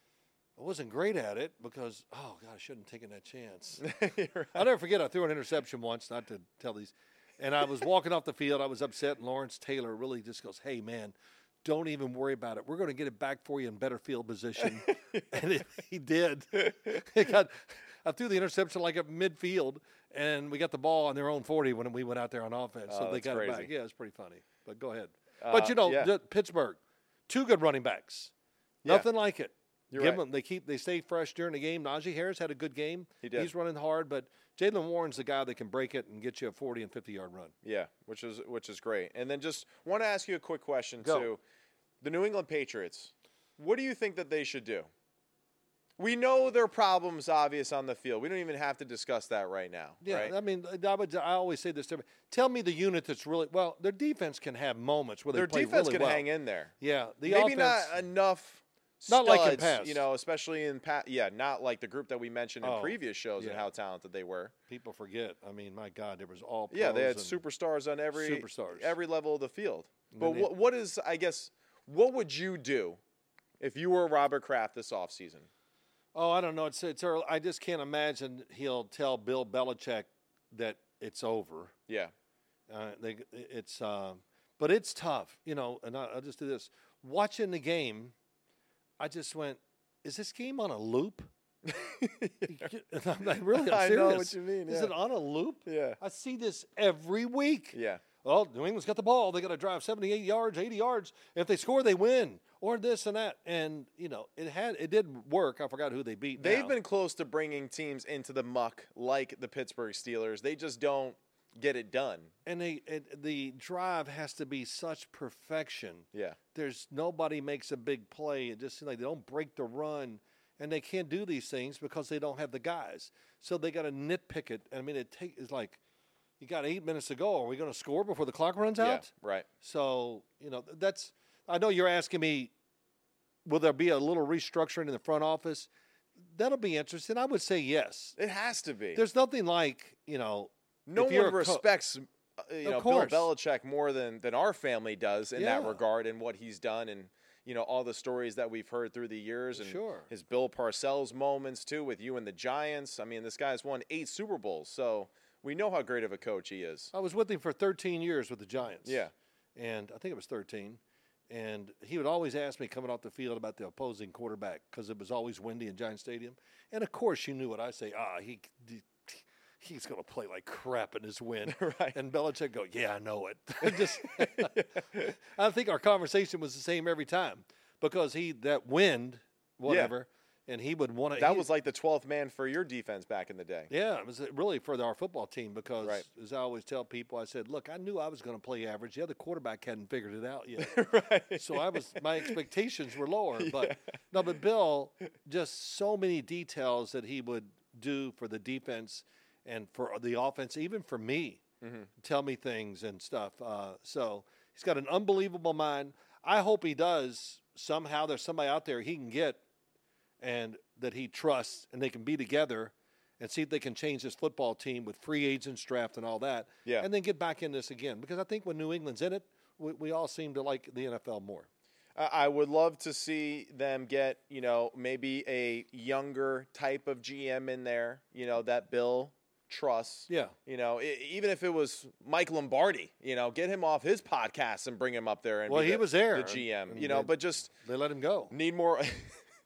I wasn't great at it because oh god, I shouldn't have taken that chance. You're right. I'll never forget. I threw an interception once. Not to tell these, and I was walking off the field. I was upset, and Lawrence Taylor really just goes, "Hey man, don't even worry about it. We're going to get it back for you in better field position." And it, he did. It got. I threw the interception like at midfield, and we got the ball on their own forty when we went out there on offense. Oh, so they that's got it back. crazy. Yeah, it's pretty funny. But go ahead. Uh, but you know, yeah. the- Pittsburgh, two good running backs. Yeah. Nothing like it. You're Give right. them. They keep. They stay fresh during the game. Najee Harris had a good game. He did. He's running hard, but Jaylen Warren's the guy that can break it and get you a forty and fifty yard run. Yeah, which is which is great. And then just want to ask you a quick question Go. too. The New England Patriots. What do you think that they should do? We know their problems obvious on the field. We don't even have to discuss that right now. Yeah, right? I mean, I would. I always say this to everybody. Tell me the unit that's really well. Their defense can have moments where they their play defense really can well. hang in there. Yeah, the Maybe offense, not enough. Not like in studs, past. you know, especially in past. Yeah, not like the group that we mentioned in Oh, previous shows and yeah. how talented they were. People forget. I mean, my God, there was all Yeah, they had pros and- superstars on every Superstars. every level of the field. And But then what, what is, I guess, what would you do if you were Robert Kraft this offseason? Oh, I don't know. It's it's early. I just can't imagine he'll tell Bill Belichick that it's over. Yeah. Uh, they, it's, um, but it's tough, you know. And I, I'll just do this. Watching the game, I just went, "Is this game on a loop?" I'm like, really, I'm I serious. know what you mean, Is yeah. it on a loop? Yeah. I see this every week. Yeah. Well, New England's got the ball. They got to drive seventy-eight yards, eighty yards. If they score, they win, or this and that. And you know, it had it did work. I forgot who they beat. They've now. been close to bringing teams into the muck like the Pittsburgh Steelers. They just don't get it done. and they it, the drive has to be such perfection. Yeah. There's nobody makes a big play. It just seems like they don't break the run, and they can't do these things because they don't have the guys. So they got to nitpick it. I mean, it take is like you got eight minutes to go. Are we going to score before the clock runs Yeah. out? Right. So you know that's. I know you're asking me, will there be a little restructuring in the front office? That'll be interesting. I would say yes. It has to be. There's nothing like you know. no if you're one a co- respects uh, you Of know course. Bill Belichick more than than our family does in that Yeah. regard and what he's done and you know all the stories that we've heard through the years and Sure. his Bill Parcells moments too with you and the Giants. I mean, this guy's won eight Super Bowls, so we know how great of a coach he is. I was with him for thirteen years with the Giants. Yeah. And I think it was thirteen. And he would always ask me coming off the field about the opposing quarterback because it was always windy in Giant Stadium. And of course, you knew what I say. Ah, he, he he's going to play like crap in his win. Right. And Belichick go, yeah, I know it. Just, I think our conversation was the same every time because he that wind, whatever, and he would want to. That was like the twelfth man for your defense back in the day. Yeah, it was really for our football team because, Right. as I always tell people, I said, "Look, I knew I was going to play average. The other quarterback hadn't figured it out yet, Right. so I was my expectations were lower." But no, but Bill, just so many details that he would do for the defense and for the offense, even for me, tell me things and stuff. Uh, so he's got an unbelievable mind. I hope he does somehow. There's somebody out there he can get and that he trusts, and they can be together and see if they can change this football team with free agents, draft, and all that. Yeah. And then get back in this again. Because I think when New England's in it, we, we all seem to like the N F L more. I I would love to see them get, you know, maybe a younger type of G M in there, you know, that Bill trusts. Yeah. You know, I even if it was Mike Lombardi, you know, get him off his podcast and bring him up there and Well, be he the, was there, the G M, and you know, they- but just They let him go. need more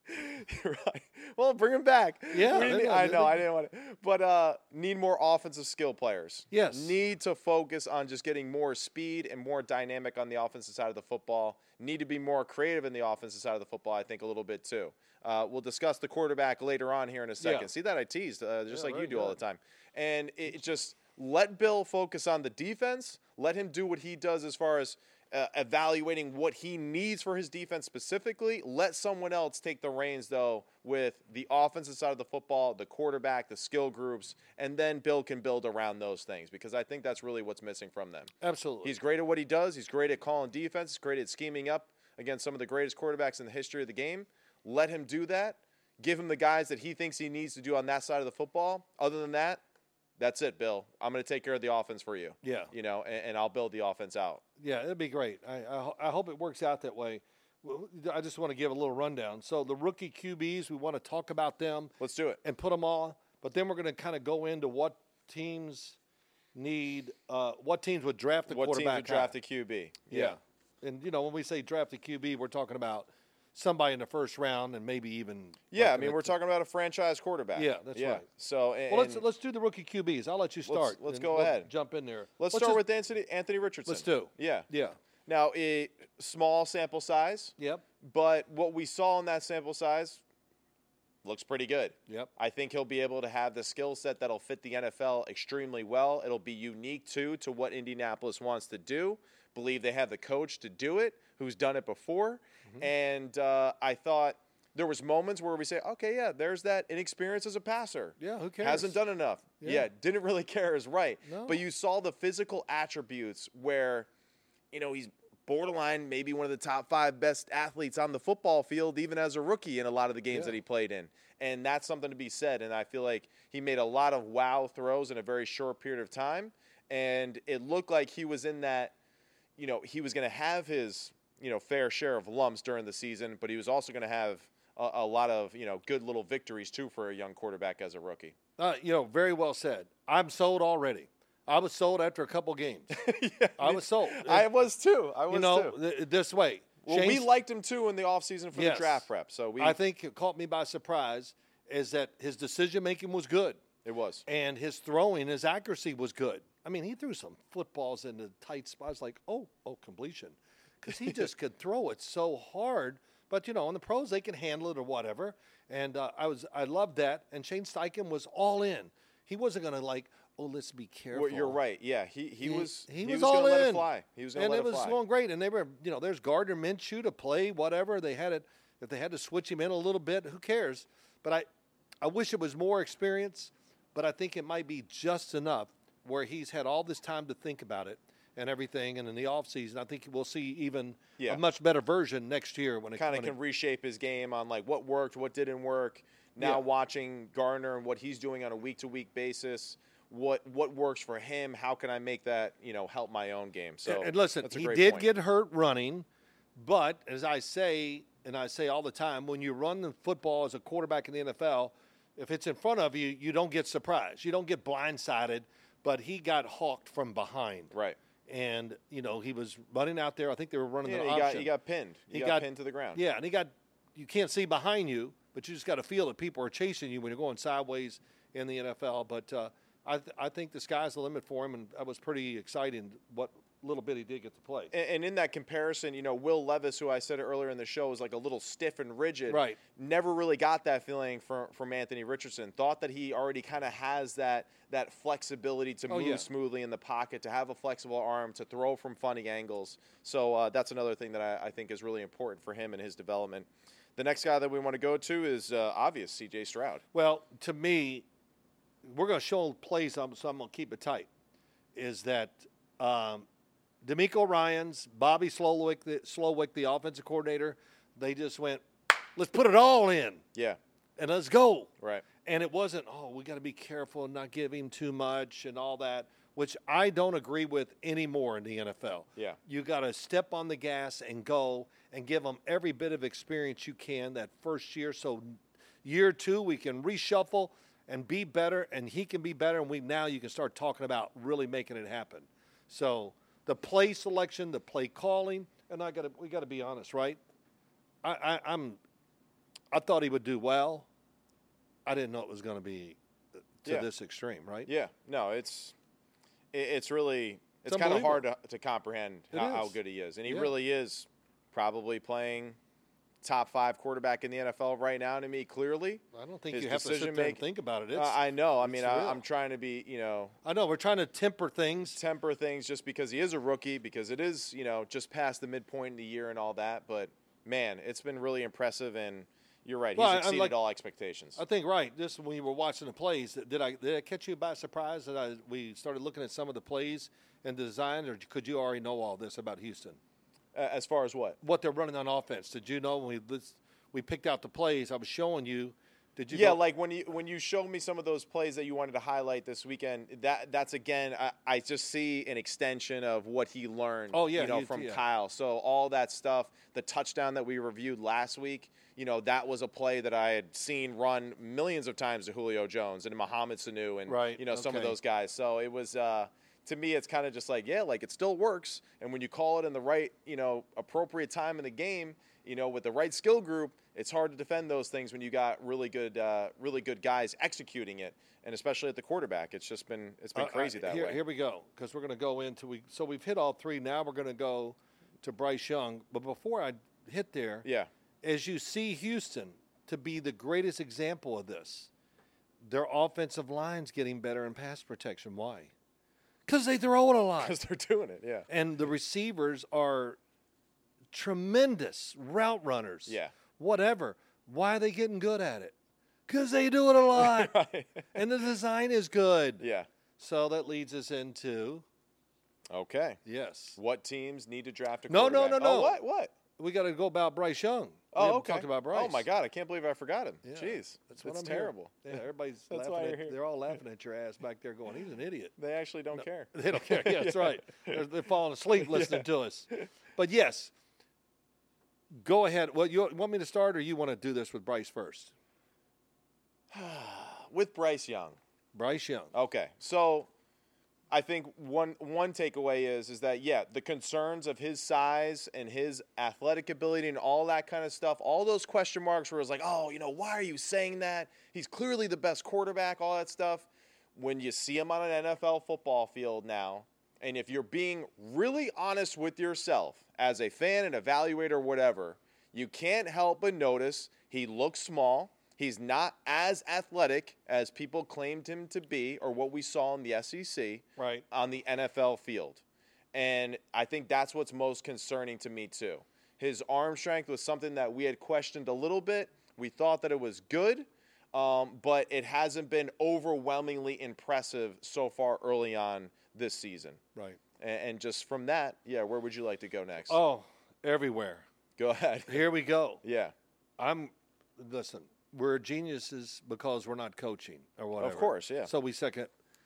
You're right. Well, bring him back. Yeah, We they- need- I they- know. they- I didn't want to, but uh, need more offensive skill players. Yes. Need to focus on just getting more speed and more dynamic on the offensive side of the football. Need to be more creative in the offensive side of the football. I think a little bit too. Uh, we'll discuss the quarterback later on here in a second. Yeah. See that I teased, uh, just Yeah, like you very do all the good. time. And it, it just let Bill focus on the defense. Let him do what he does as far as uh, evaluating what he needs for his defense specifically. Let someone else take the reins, though, with the offensive side of the football, the quarterback, the skill groups, and then Bill can build around those things because I think that's really what's missing from them. Absolutely. He's great at what he does. He's great at calling defense. He's great at scheming up against some of the greatest quarterbacks in the history of the game. Let him do that. Give him the guys that he thinks he needs to do on that side of the football. Other than that, that's it, Bill. I'm going to take care of the offense for you. Yeah. You know, and, and I'll build the offense out. Yeah, it'd be great. I, I, ho- I hope it works out that way. Well, I just want to give a little rundown. So the rookie Q Bs, we want to talk about them Let's do it. and put them all, but then we're going to kind of go into what teams need, uh, what teams would draft the What team quarterback would draft high. a Q B? Yeah. And, you know, when we say draft a Q B, we're talking about somebody in the first round and maybe even. Yeah, like I in mean, the we're t- talking about a franchise quarterback. Yeah, that's right. So, and, Well, let's and let's do the rookie Q Bs. I'll let you start. let's and go we'll ahead. Jump in there. let's Let's start just- with Anthony, Anthony Richardson. Let's do. Yeah. Yeah. Now, a small sample size, Yep. but what we saw in that sample size looks pretty good. Yep. I think he'll be able to have the skill set that'll fit the N F L extremely well. It'll be unique, too, to what Indianapolis wants to do. Believe they have the coach to do it, who's done it before. Mm-hmm. And uh, I thought there was moments where we say, okay, yeah, there's that inexperience as a passer. Yeah, who cares? Hasn't done enough. Yeah. Yeah, didn't really care is right. No. But you saw the physical attributes where, you know, he's borderline maybe one of the top five best athletes on the football field, even as a rookie in a lot of the games Yeah. that he played in. And that's something to be said. And I feel like he made a lot of wow throws in a very short period of time. And it looked like he was in that, you know, he was going to have his, you know, fair share of lumps during the season, but he was also going to have a, a lot of, you know, good little victories too for a young quarterback as a rookie. Uh, you know, very well said. I'm sold already. I was sold after a couple games. yeah, I was sold. I was too. I was you know, too. th- this way. Well, Shane we liked him too in the offseason for Yes. the draft prep. So we I think it caught me by surprise is that his decision making was good it was. and his throwing, his accuracy was good. I mean, he threw some footballs into tight spots like, oh, oh, completion. Because he just could throw it so hard. But, you know, in the pros, they can handle it or whatever. And uh, I was, I loved that. And Shane Steichen was all in. He wasn't going to like, oh, let's be careful. Well, you're right. Yeah, he he, was he, he was, was all gonna in. let it fly. He was going and to let it it was fly. going great. And they were, you know, there's Gardner Minshew to play, whatever. They had it. If they had to switch him in a little bit, who cares? But I, I wish it was more experience. But I think it might be just enough where he's had all this time to think about it and everything. And in the offseason, I think we'll see even Yeah. a much better version next year when it Kind of when can it, reshape his game on like what worked, what didn't work. Now Yeah. watching Garner and what he's doing on a week to week basis, what what works for him? How can I make that you know help my own game? So and listen, that's a he great did point. get hurt running, but as I say, and I say all the time, when you run the football as a quarterback in the N F L, if it's in front of you, you don't get surprised. You don't get blindsided, but he got hawked from behind. right. And, you know, he was running out there. I think they were running Yeah, the he option. got he got pinned. He, He got, got- pinned to the ground. Yeah, and he got, you can't see behind you, but you just got to feel that people are chasing you when you're going sideways in the N F L. But uh, I, th- I think the sky's the limit for him, and that was pretty exciting what little bit he did get to play. And, and in that comparison, you know, Will Levis, who I said earlier in the show, was like a little stiff and rigid. Right. Never really got that feeling from from Anthony Richardson. Thought that he already kind of has that that flexibility to Oh, move yeah. smoothly in the pocket, to have a flexible arm, to throw from funny angles. So uh, that's another thing that I, I think is really important for him and his development. The next guy that we want to go to is uh, obvious, C J Stroud. Well, to me, we're going to show plays, so I'm, so I'm going to keep it tight, is that um, D'Amico Ryans, Bobby Slowick the, Slowick, the offensive coordinator, they just went, let's put it all in Yeah, and let's go. right. And it wasn't, oh, we got to be careful and not give him too much and all that, which I don't agree with anymore in the N F L. Yeah. You got to step on the gas and go and give them every bit of experience you can that first year. So year two, we can reshuffle and be better, and he can be better, and we now you can start talking about really making it happen. So the play selection, the play calling, and I got to we got to be honest, right? I, I, I'm I thought he would do well. I didn't know it was going to be to Yeah. this extreme, right? Yeah, no, it's it, it's really it's, It's kind of hard unbelievable. to, to comprehend It how, how is. good he is, and he Yeah. really is probably playing top five quarterback in the N F L right now. To me, clearly, I don't think His you have to decision sit there and make- think about it. It's, uh, I know. I it's mean, I, real. I'm trying to be, you know, I know we're trying to temper things. temper things just because he is a rookie, because it is, you know, just past the midpoint of the year and all that. But man, it's been really impressive, and you're right, he's Well, I- I'm exceeded like- all expectations. I think right. Just when you were watching the plays, did I did it catch you by surprise that I we started looking at some of the plays and the design, or could you already know all this about Houston? Uh, as far as what? What they're running on offense? Did you know when we let's- we picked out the plays? I was showing you. Did you? Yeah, go- like when you when you showed me some of those plays that you wanted to highlight this weekend, that that's again, I, I just see an extension of what he learned. Oh, yeah, you know, he- from yeah. Kyle. So all that stuff, the touchdown that we reviewed last week, you know, that was a play that I had seen run millions of times to Julio Jones and Mohamed Sanu and Right, you know some of okay. those guys. So it was. Uh, to me, it's kind of just like, yeah, like it still works. And when you call it in the right, you know, appropriate time in the game, you know, with the right skill group, it's hard to defend those things when you got really good, uh, really good guys executing it, and especially at the quarterback. It's just been, it's been Uh, crazy uh, that here, way. Here we go, because we're going to go into we. So we've hit all three. Now we're going to go to Bryce Young. But before I hit there, Yeah, as you see Houston to be the greatest example of this, their offensive line's getting better in pass protection. Why? Because they throw it a lot. because they're doing it. Yeah, And the receivers are tremendous route runners. Yeah. Whatever. Why are they getting good at it? Because they do it a lot. Right. And the design is good. yeah. So that leads us into, Okay. yes. What teams need to draft a No, no, quarterback? no, Oh, no. what? What? We got to go about Bryce Young. We Oh, haven't okay. talked about Bryce. Oh my God, I can't believe I forgot him. Yeah, Jeez, That's what it's I'm hearing. terrible. Yeah, everybody's That's why laughing you're at, here. they're all laughing at your ass back there going, he's an idiot. They actually don't care. They don't care. Yeah, that's right. They're, they're falling asleep listening to us. But yes, go ahead. Well, you want me to start, or you want to do this with Bryce first? With Bryce Young. Bryce Young. Okay, so I think one one takeaway is is that yeah, the concerns of his size and his athletic ability and all that kind of stuff, all those question marks where it's like, oh, you know, why are you saying that? He's clearly the best quarterback, all that stuff. When you see him on an N F L football field now, and if you're being really honest with yourself as a fan and evaluator or whatever, you can't help but notice he looks small. He's not as athletic as people claimed him to be, or what we saw in the S E C Right. on the N F L field. And I think that's what's most concerning to me, too. His arm strength was something that we had questioned a little bit. We thought that it was good, um, but it hasn't been overwhelmingly impressive so far early on this season. Right. And, and just from that, yeah, where would you like to go next? Oh, everywhere. Go ahead. Here we go. Yeah, I'm, listen, we're geniuses because we're not coaching or whatever. course, yeah. So we second,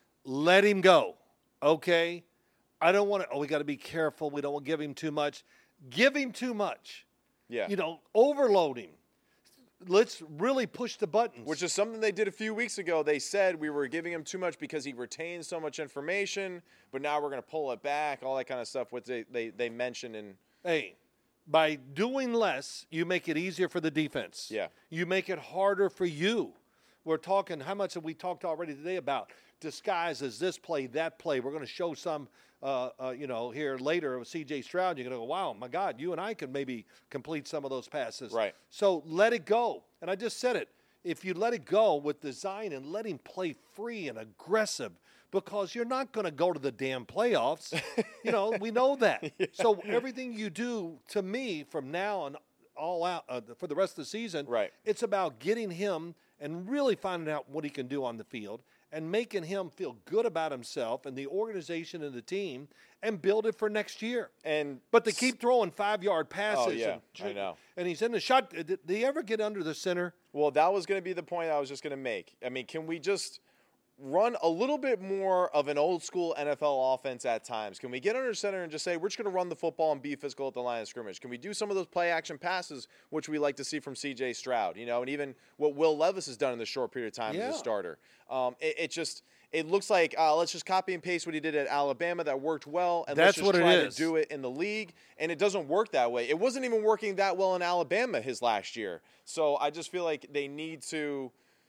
let him go, okay? I don't want to, oh, we got to be careful. We don't want to give him too much. Give him too much. yeah. You know, overload him. Let's really push the buttons. Which is something they did a few weeks ago. They said we were giving him too much because he retains so much information, but now we're going to pull it back, all that kind of stuff, which they, they, they mentioned in Hey, by doing less, you make it easier for the defense. Yeah. You make it harder for you. We're talking, how much have we talked already today about disguises, this play, that play. We're going to show some, uh, uh, you know, here later with C J Stroud. You're going to go, wow, my God, you and I could maybe complete some of those passes. Right. So let it go. And I just said it. If you let it go with design and let him play free and aggressive, because you're not going to go to the damn playoffs. You know, we know that. So everything you do, to me, from now on all out uh, for the rest of the season, Right. it's about getting him and really finding out what he can do on the field and making him feel good about himself and the organization and the team and build it for next year. and But to keep throwing five-yard passes. Oh, yeah, and, I know. And he's in the shot. Did, did he ever get under the center? Well, that was going to be the point I was just going to make. I mean, can we just run a little bit more of an old school N F L offense at times? Can we get under center and just say, we're just going to run the football and be physical at the line of scrimmage? Can we do some of those play action passes, which we like to see from C J Stroud, you know, and even what Will Levis has done in this short period of time as Yeah. a starter? Um, it, it just, it looks like uh, let's just copy and paste what he did at Alabama that worked well, and That's let's just what it try is. to do it in the league. And it doesn't work that way. It wasn't even working that well in Alabama his last year. So I just feel like they need to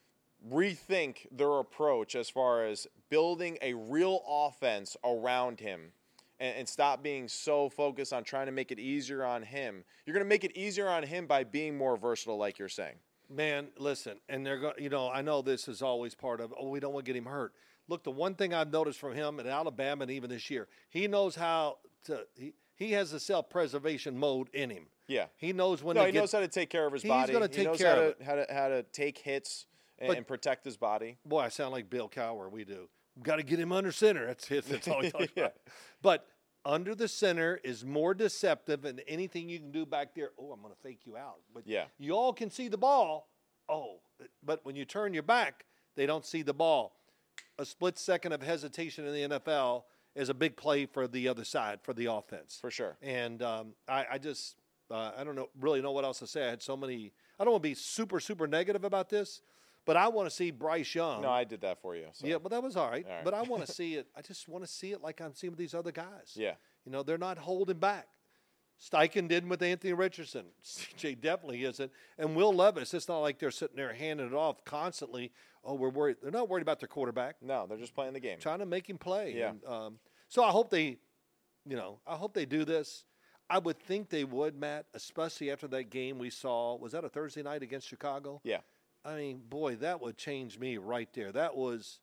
rethink their approach as far as building a real offense around him. And, and stop being so focused on trying to make it easier on him. You're going to make it easier on him by being more versatile, like you're saying. Man, listen, and they're going. You know, I know this is always part of. Oh, we don't want to get him hurt. Look, the one thing I've noticed from him at Alabama and even this year, he knows how to. He, he has the self-preservation mode in him. Yeah, he knows when. No, to he get, knows how to take care of his he's body. He's going to take he knows care how of to, it. How to how to take hits and, But, and protect his body. Boy, I sound like Bill Cowher. We do. Got to get him under center. That's it. That's all he talks Yeah. about. But under the center is more deceptive than anything you can do back there. Oh, I'm going to fake you out. But Yeah. you all can see the ball. Oh, but when you turn your back, they don't see the ball. A split second of hesitation in the N F L is a big play for the other side, for the offense. For sure. And um, I, I just, uh, I don't know, really know what else to say. I had so many, I don't want to be super, super negative about this, but I want to see Bryce Young. No, I did that for you. So. Yeah, but that was all right. All right. But I want to see it. I just want to see it like I'm seeing with these other guys. Yeah. You know, they're not holding back. Steichen didn't with Anthony Richardson. C J definitely isn't. And Will Levis, it's not like they're sitting there handing it off constantly. Oh, we're worried. They're not worried about their quarterback. No, they're just playing the game. Trying to make him play. Yeah. And, um, so I hope they, you know, I hope they do this. I would think they would, Matt, especially after that game we saw. Was that a Thursday night against Chicago? Yeah. I mean, boy, that would change me right there. That was,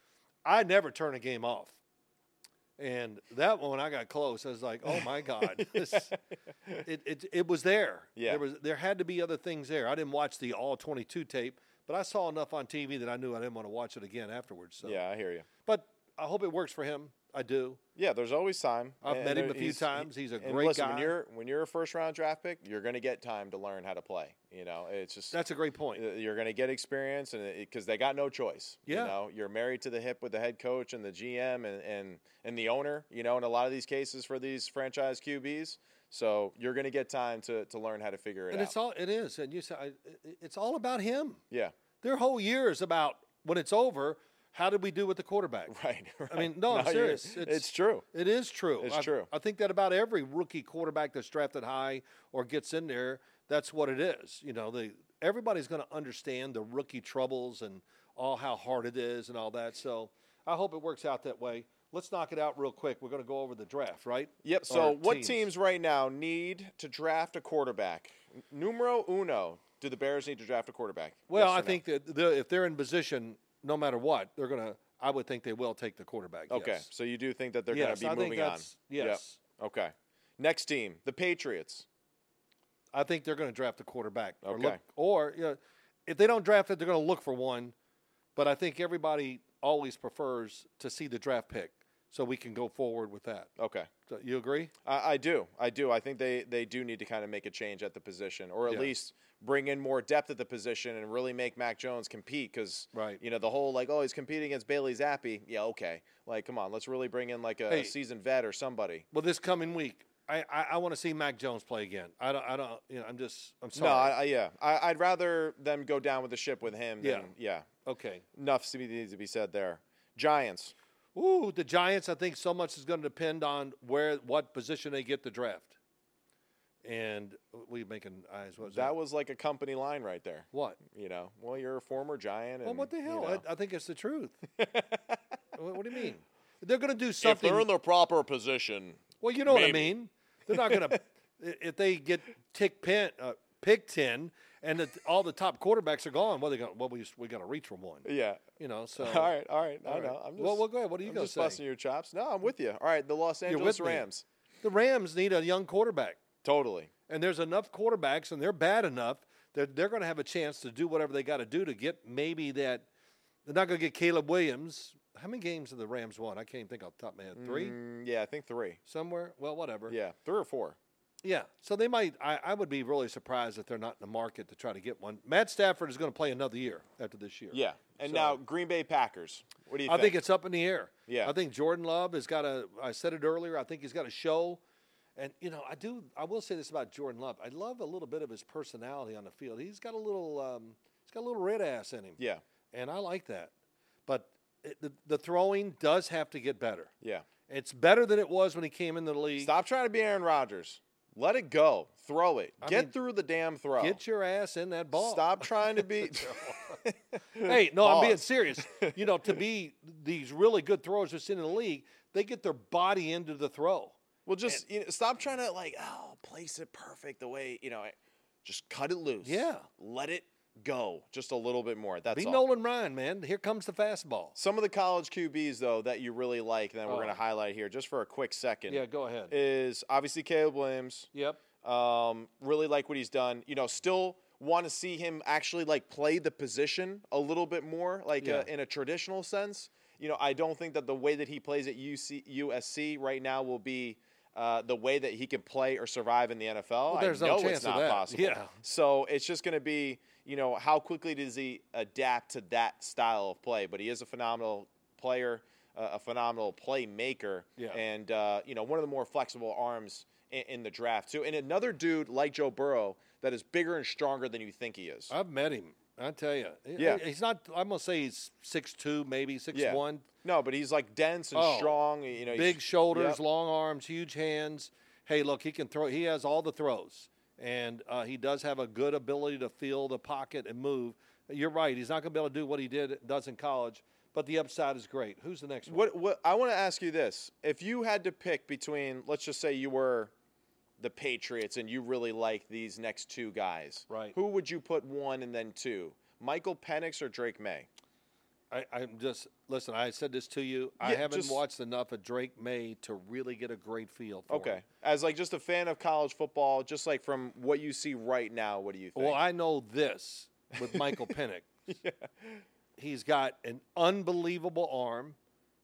I never turn a game off. And that one, when I got close, I was like, "Oh my God!" This, it, it it was there. Yeah. There was there had to be other things there. I didn't watch the all twenty-two tape, but I saw enough on T V that I knew I didn't want to watch it again afterwards. So. Yeah, I hear you. But I hope it works for him. I do. Yeah, there's always time. I've And met him there- a few he's- times. He's a and great listen, guy. when you're when you're a first round draft pick, you're going to get time to learn how to play. You know, it's just That's a great point. uh, you're going to get experience, and because they got no choice. Yeah. You know, you're married to the hip with the head coach and the G M and and and the owner. You know, in a lot of these cases for these franchise Q Bs, so you're going to get time to to learn how to figure it And out. it's all it is. And you say I- it- it's all about him. yeah. Their whole year is about when it's over. How did we do with the quarterback? Right, right. I mean, no, I'm you're- serious. It's, true. It is true. It's I, true. I think that about every rookie quarterback that's drafted high or gets in there, that's what it is. You know, the everybody's going to understand the rookie troubles and all how hard it is and all that. So I hope it works out that way. Let's knock it out real quick. We're going to go over the draft, right? Yep. Our So, what teams right now need to draft a quarterback? Numero uno. Do the Bears need to draft a quarterback? Well, Yes or I no? think that the, if they're in position, no matter what, they're going to. I would think they will take the quarterback. Okay. Yes. So you do think that they're Yes, going I to be think moving on? that's- yes. Yep. Okay. Next team, the Patriots. I think they're going to draft a quarterback. Or, Okay. look, or you know, if they don't draft it, they're going to look for one. But I think everybody always prefers to see the draft pick so we can go forward with that. Okay. So you agree? I, I do. I do. I think they, they do need to kind of make a change at the position, or at Yeah. least bring in more depth at the position and really make Mac Jones compete. Because Right. you know the whole like, oh, he's competing against Bailey Zappi. Yeah, okay. Like, come on, let's really bring in like a, Hey. a seasoned vet or somebody. Well, this coming week, I, I, I want to see Mac Jones play again. I don't. I don't. You know, I'm just. I'm sorry. No, I, I, yeah, I, I'd rather them go down with the ship with him. Yeah. Than, yeah. okay. Enough to be, needs to be said there. Giants. Ooh, the Giants. I think so much is going to depend on where, what position they get the draft. And we making eyes. What was that? That was like a company line right there. What? You know, well, you're a former Giant. And, Well, what the you hell? know. I, I think it's the truth. what, what do you mean? They're going to do If something. they're in the proper position. well, you know what I maybe. mean. They're not going to. If they get tick pin, uh, picked in, and the, all the top quarterbacks are gone, well, they got. Well, we just, we got to reach for one. Yeah. You know. So. All right, all right. I All right. know. I'm just, well, well, go ahead. What are you I'm going to just say? busting your chops. No, I'm with you. All right, the Los You're Angeles with me. Rams. The Rams need a young quarterback, Totally. and there's enough quarterbacks, and they're bad enough that they're going to have a chance to do whatever they got to do to get maybe that. They're not going to get Caleb Williams. How many games have the Rams won? I can't even think off the top of my head. Three Mm, yeah, I think three. somewhere. Well, whatever. Yeah, three or four. Yeah, so they might. I, I would be really surprised if they're not in the market to try to get one. Matt Stafford is going to play another year after this year. Yeah. And So- now Green Bay Packers. What do you I think? think it's up in the air. Yeah. I think Jordan Love has got a. I said it earlier. I think he's got a show, and you know, I do. I will say this about Jordan Love. I love a little bit of his personality on the field. He's got a little. Um, he's got a little red ass in him. Yeah. and I like that. But it, the, the throwing does have to get better. Yeah. It's better than it was when he came into the league. Stop trying to be Aaron Rodgers. Let it go. Throw it. I Get mean, through the damn throw. Get your ass in that ball. Stop trying to be. Hey, no, I'm being Pause. serious. You know, to be these really good throwers that's in the league, they get their body into the throw. Well, just you know, stop trying to like, oh, place it perfect the way, you know, just cut it loose. Yeah. Let it go just a little bit more. That's Be all. Nolan Ryan, man. Here comes the fastball. Some of the college Q Bs, though, that you really like, that we're Oh. going to highlight here just for a quick second, Yeah, go ahead. is obviously Caleb Williams. Yep. Um, really like what he's done. You know, still want to see him actually like play the position a little bit more, like Yeah. uh, in a traditional sense. You know, I don't think that the way that he plays at U C, U S C right now will be uh, the way that he can play or survive in the N F L. Well, there's I no know chance it's of not that. possible. Yeah. So it's just going to be, you know, how quickly does he adapt to that style of play? But he is a phenomenal player, uh, a phenomenal playmaker, Yeah. and uh, you know, one of the more flexible arms in, in the draft too. And another dude like Joe Burrow that is bigger and stronger than you think he is. I've met him. I tell you. Yeah. He's not, I'm going to say he's six two, maybe six one. No, but he's like dense and Oh, strong. You know, Big he's- shoulders, Yep. long arms, huge hands. Hey, look, he can throw. He has all the throws, and uh, he does have a good ability to feel the pocket and move. You're right. He's not going to be able to do what he did does in college, but the upside is great. Who's the next one? What, what I want to ask you this: if you had to pick between, let's just say you were the Patriots and you really like these next two guys, Right. Who would you put one and then two? Michael Penix or Drake May? I, I'm just listen. I said this to you. I Yeah, haven't just- watched enough of Drake May to really get a great feel for Okay, him. as like just a fan of college football, just like from what you see right now, what do you think? Well, I know this with Michael Penix. He's got an unbelievable arm.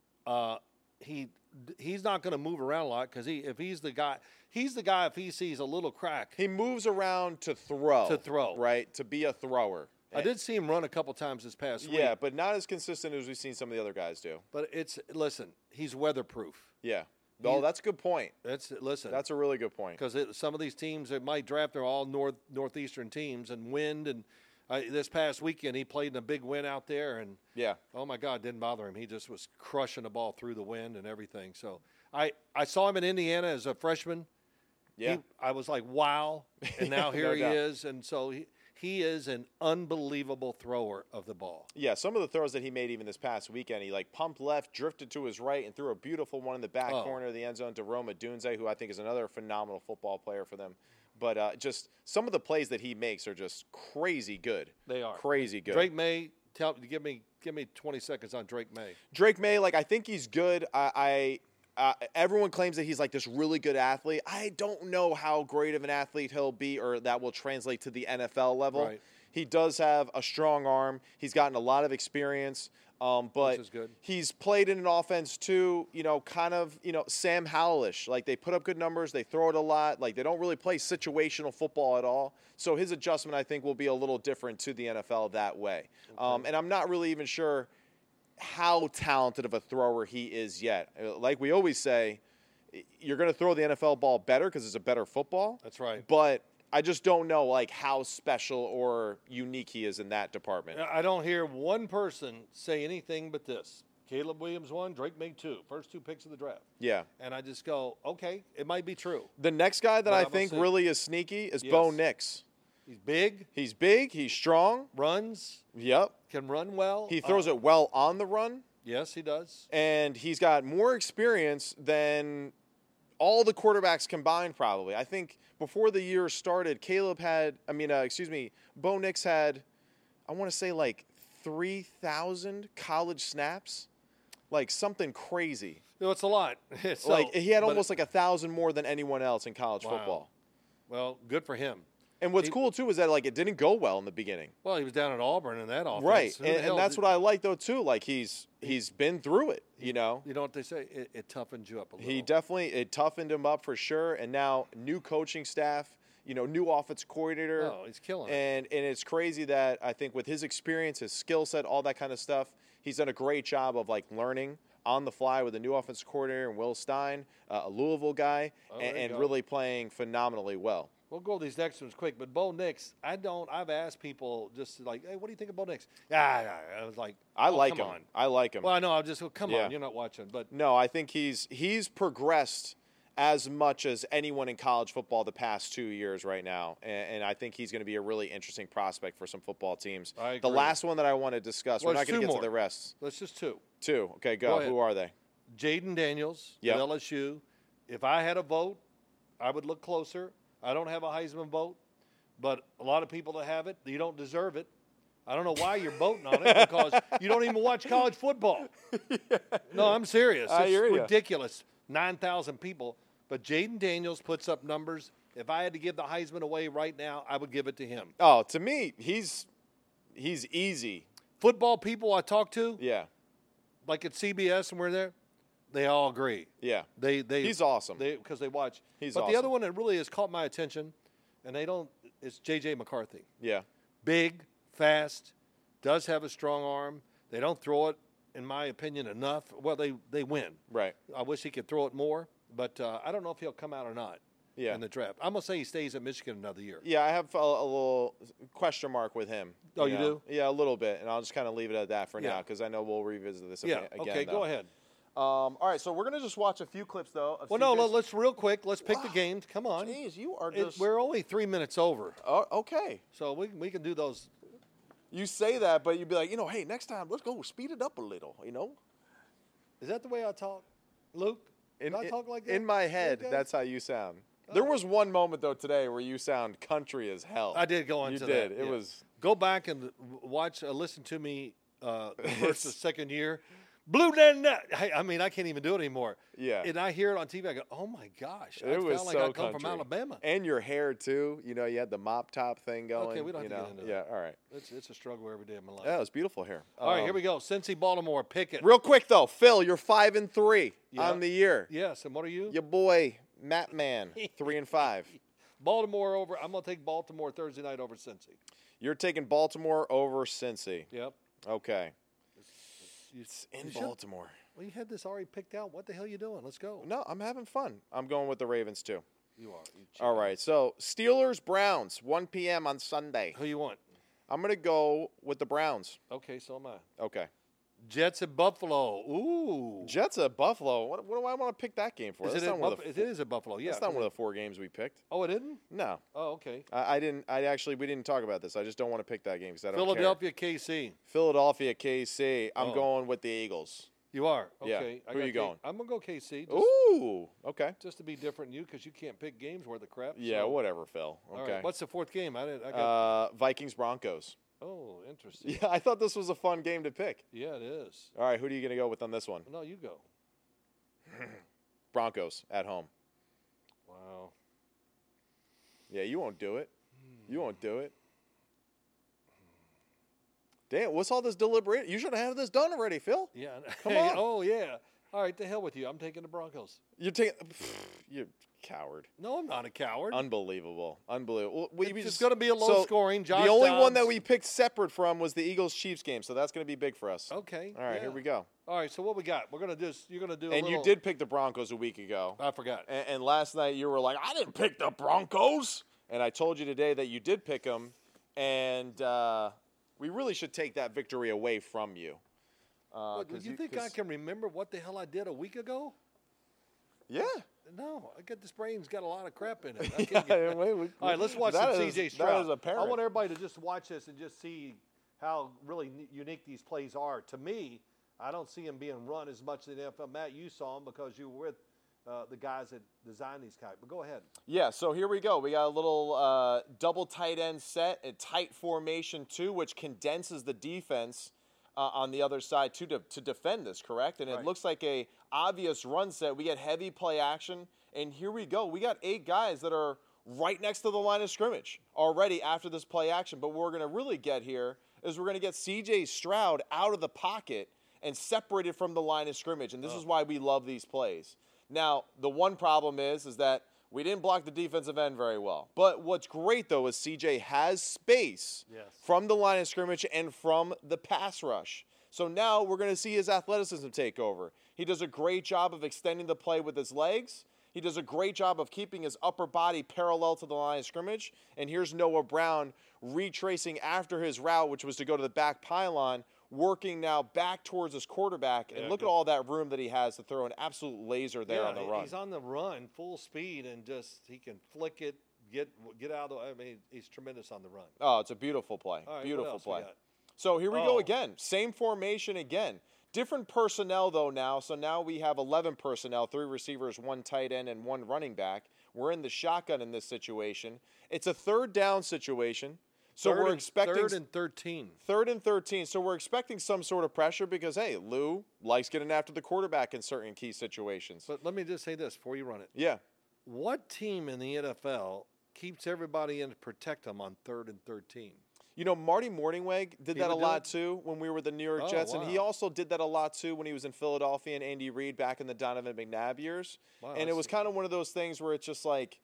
Uh, he he's not going to move around a lot because he if he's the guy he's the guy if he sees a little crack. he moves around to throw, To throw. right? To be a thrower. I did see him run a couple times this past week. Yeah, but not as consistent as we've seen some of the other guys do. But it's listen, he's weatherproof. Yeah. Oh, that's a good point. That's listen. That's a really good point. because some of these teams that might draft are all north northeastern teams and wind and uh, this past weekend he played in a big wind out there and Yeah. oh my God, didn't bother him. He just was crushing the ball through the wind and everything. So I I saw him in Indiana as a freshman. Yeah. He, I was like, wow, and now here No he doubt. is, and so he he is an unbelievable thrower of the ball. Yeah, some of the throws that he made even this past weekend, he like pumped left, drifted to his right, and threw a beautiful one in the back Oh. corner of the end zone to Roma Dunze, who I think is another phenomenal football player for them. But uh, just some of the plays that he makes are just crazy good. They are. Crazy good. Drake May, tell give me give me twenty seconds on Drake May. Drake May, like I think he's good. I, I uh, everyone claims that he's like this really good athlete. I don't know how great of an athlete he'll be, or that will translate to the N F L level. Right. He does have a strong arm. He's gotten a lot of experience. Um, but is good. he's played in an offense too, you know, kind of, you know, Sam Howellish. Like they put up good numbers, they throw it a lot. Like they don't really play situational football at all. So his adjustment, I think, will be a little different to the N F L that way. Um, and I'm not really even sure how talented of a thrower he is yet. Uh, Like we always say, you're going to throw the N F L ball better because it's a better football. That's right. But I just don't know like how special or unique he is in that department. I don't hear one person say anything but this. Caleb Williams one, Drake May two, first two picks of the draft. Yeah. And I just go, okay, it might be true. The next guy that Well, I we'll think see. really is sneaky is Yes. Bo Nix. He's big, He's big. He's strong. runs, Yep. can run well. He throws Uh, it well on the run, Yes, he does. and he's got more experience than all the quarterbacks combined, probably. I think before the year started, Caleb had, I mean, uh, excuse me, Bo Nix had, I want to say like three thousand college snaps, like something crazy. No, it's a lot. So, like he had but- almost like a thousand more than anyone else in college Wow. football. Well, good for him. And what's He- cool too is that like it didn't go well in the beginning. Well, he was down at Auburn in that offense. Right, Who the and, hell and that's did- what I like though too. Like he's he's been through it, you know. You know what they say? It, it toughened you up a little. He definitely it toughened him up for sure. And now new coaching staff, you know, new offense coordinator. Oh, he's killing it. And and it's crazy that I think with his experience, his skill set, all that kind of stuff, he's done a great job of like learning on the fly with a new offense coordinator and Will Stein, uh, a Louisville guy, Oh, there and, you and go. really playing phenomenally well. We'll go these next ones quick, but Bo Nix, I don't. I've asked people just like, hey, what do you think of Bo Nix? Yeah, yeah. I was like, I oh, like come him. on. I like him. Well, I know. I'm just, oh, come Yeah. on, you're not watching, but No, I think he's he's progressed as much as anyone in college football the past two years right now, and, and I think he's going to be a really interesting prospect for some football teams. I The agree. last one that I want to discuss, Well, we're not it's going to two get to more. the rest. let's just two. Two. Okay, Go go. ahead. Who are they? Jaden Daniels Yep. at L S U. If I had a vote, I would look closer. I don't have a Heisman vote, but a lot of people that have it, you don't deserve it. I don't know why you're voting on it because you don't even watch college football. yeah. No, I'm serious. I It's hear ya. ridiculous. nine thousand people. But Jaden Daniels puts up numbers. If I had to give the Heisman away right now, I would give it to him. Oh, to me, he's he's easy. Football people I talk to, Yeah, like at C B S and we're there, they all agree. yeah. They they He's awesome. They because they watch. He's but the awesome. other one that really has caught my attention, and they don't, is J J McCarthy. Yeah, Big, fast, does have a strong arm. They don't throw it, in my opinion, enough. Well, they they win. right. I wish he could throw it more, but uh, I don't know if he'll come out or not. Yeah. In the draft, I'm gonna say he stays at Michigan another year. Yeah, I have a, a little question mark with him. Oh, you know? do? Yeah, a little bit, and I'll just kind of leave it at that for Yeah. now because I know we'll revisit this Yeah. again. Okay. though. Go ahead. Um, all right, so we're gonna just watch a few clips though. Of Well, no. C J's Let, us real quick. Let's pick the Wow. games. Come on. Jeez, you are It- just. we're only three minutes over, Oh, okay. so we we can do those. You say that, but you'd be like, you know, hey, next time let's go speed it up a little. You know. Is that the way I talk, Luke? In, Do I in- talk like that? in my head, Okay. that's how you sound. There was one moment though today where you sound country as hell. I did go into You that. did. It yeah. was. Go back and w- watch, uh, listen to me uh, the first or second year. Blue Dead Net. I, I mean, I can't even do it anymore. Yeah. And I hear it on T V. I go, oh my gosh! I It was felt like so I come from country. Alabama. And your hair too. You know, you had the mop top thing going. Okay, we don't you have to know? get into Yeah. that. All right. It's it's a struggle every day of my life. Yeah, it was beautiful hair. All right, Um, here we go. Cincy, Baltimore, pick it. Real quick though, Phil, you're five and three Yeah. on the year. Yes, and what are you? Your boy Matt Man, three and five. Baltimore over. I'm gonna take Baltimore Thursday night over Cincy. You're taking Baltimore over Cincy. Yep. Okay. You, It's in you should- Baltimore. Well, you had this already picked out. What the hell you doing? Let's go. No, I'm having fun. I'm going with the Ravens too. You are. You All cheat. right. So Steelers Browns, one p.m. on Sunday. Who you want? I'm gonna go with the Browns. Okay, so am I. Okay. Jets at Buffalo. Ooh. Jets at Buffalo. What, what do I want to pick that game for? Is That's it, not at one of Buff- the it four, is at Buffalo, yeah. That's not one of the four games we picked. Oh, it isn't? No, Oh, okay. I, I didn't. I actually we didn't talk about this. I just don't want to pick that game because I don't care. Philadelphia, K C. Philadelphia, K C. I'm Oh. going with the Eagles. You are? Yeah. Okay. I Who got you K- going? I'm going to go K C. Just, Ooh. Okay. just to be different than you because you can't pick games worth of crap. Yeah. so- Whatever, Phil. All Okay. right. What's the fourth game? I didn't. I got, uh, Vikings Broncos. oh, interesting. Yeah, I thought this was a fun game to pick. Yeah, it is. All right, who are you going to go with on this one? No, you go. Broncos at home. Wow. Yeah, you won't do it. You won't do it. Damn, what's all this deliberate? You should have had this done already, Phil. Yeah. Come on. Oh, yeah. All right, the hell with you. I'm taking the Broncos. You're taking. You coward. No, I'm not a coward. Unbelievable. Unbelievable. We, we It's just- going to be a low so scoring. Josh the only one that Dobbs. we picked separate from was the Eagles Chiefs game, so that's going to be big for us. Okay. All right, yeah. here we go. All right, so what we got? We're going to do. You're going to do. A And you little- did pick the Broncos a week ago. I forgot. And, and last night you were like, I didn't pick the Broncos. And I told you today that you did pick them. And uh, we really should take that victory away from you. Uh, What, 'cause you think I 'cause- can remember what the hell I did a week ago? Yeah. No, I got this brain's got a lot of crap in it. I Yeah, can't get- wait, we- All right, let's watch that some is- C J that Stroud. is apparent. I want everybody to just watch this and just see how really n- unique these plays are. To me, I don't see them being run as much in the N F L. Matt, you saw them because you were with uh, the guys that designed these guys. But go ahead. Yeah, so here we go. We got a little uh, double tight end set, a tight formation too, which condenses the defense uh, on the other side to de- to defend this, correct? And it Right. looks like a obvious run set. We get heavy play action, and here we go. We got eight guys that are right next to the line of scrimmage already after this play action. But what we're going to really get here is we're going to get C J Stroud out of the pocket and separated from the line of scrimmage, and this Oh. is why we love these plays. Now, the one problem is, is that we didn't block the defensive end very well. But what's great, though, is C J has space Yes. from the line of scrimmage and from the pass rush. So now we're going to see his athleticism take over. He does a great job of extending the play with his legs. He does a great job of keeping his upper body parallel to the line of scrimmage. And here's Noah Brown retracing after his route, which was to go to the back pylon, working now back towards his quarterback. And Yeah, look good. at all that room that he has to throw an absolute laser there yeah, on the run. He's on the run, full speed, and just he can flick it, get get out of the. I mean, he's tremendous on the run. Oh, it's a beautiful play. All right, what beautiful else we play. got? So here we Oh. go again. Same formation again. Different personnel, though, now. So now we have eleven personnel, three receivers, one tight end, and one running back. We're in the shotgun in this situation. It's a third down situation. So Third we're and- expecting third and thirteen. third and thirteen. So we're expecting some sort of pressure because, hey, Lou likes getting after the quarterback in certain key situations. But let me just say this before you run it. Yeah. What team in the N F L keeps everybody in to protect them on third and thirteen? You know, Marty Morningweg did He that a would do lot it? too when we were the New York Oh, Jets, and he wow. also did that a lot too when he was in Philadelphia and Andy Reid back in the Donovan McNabb years. Wow, and it that's- was kind of one of those things where it's just like,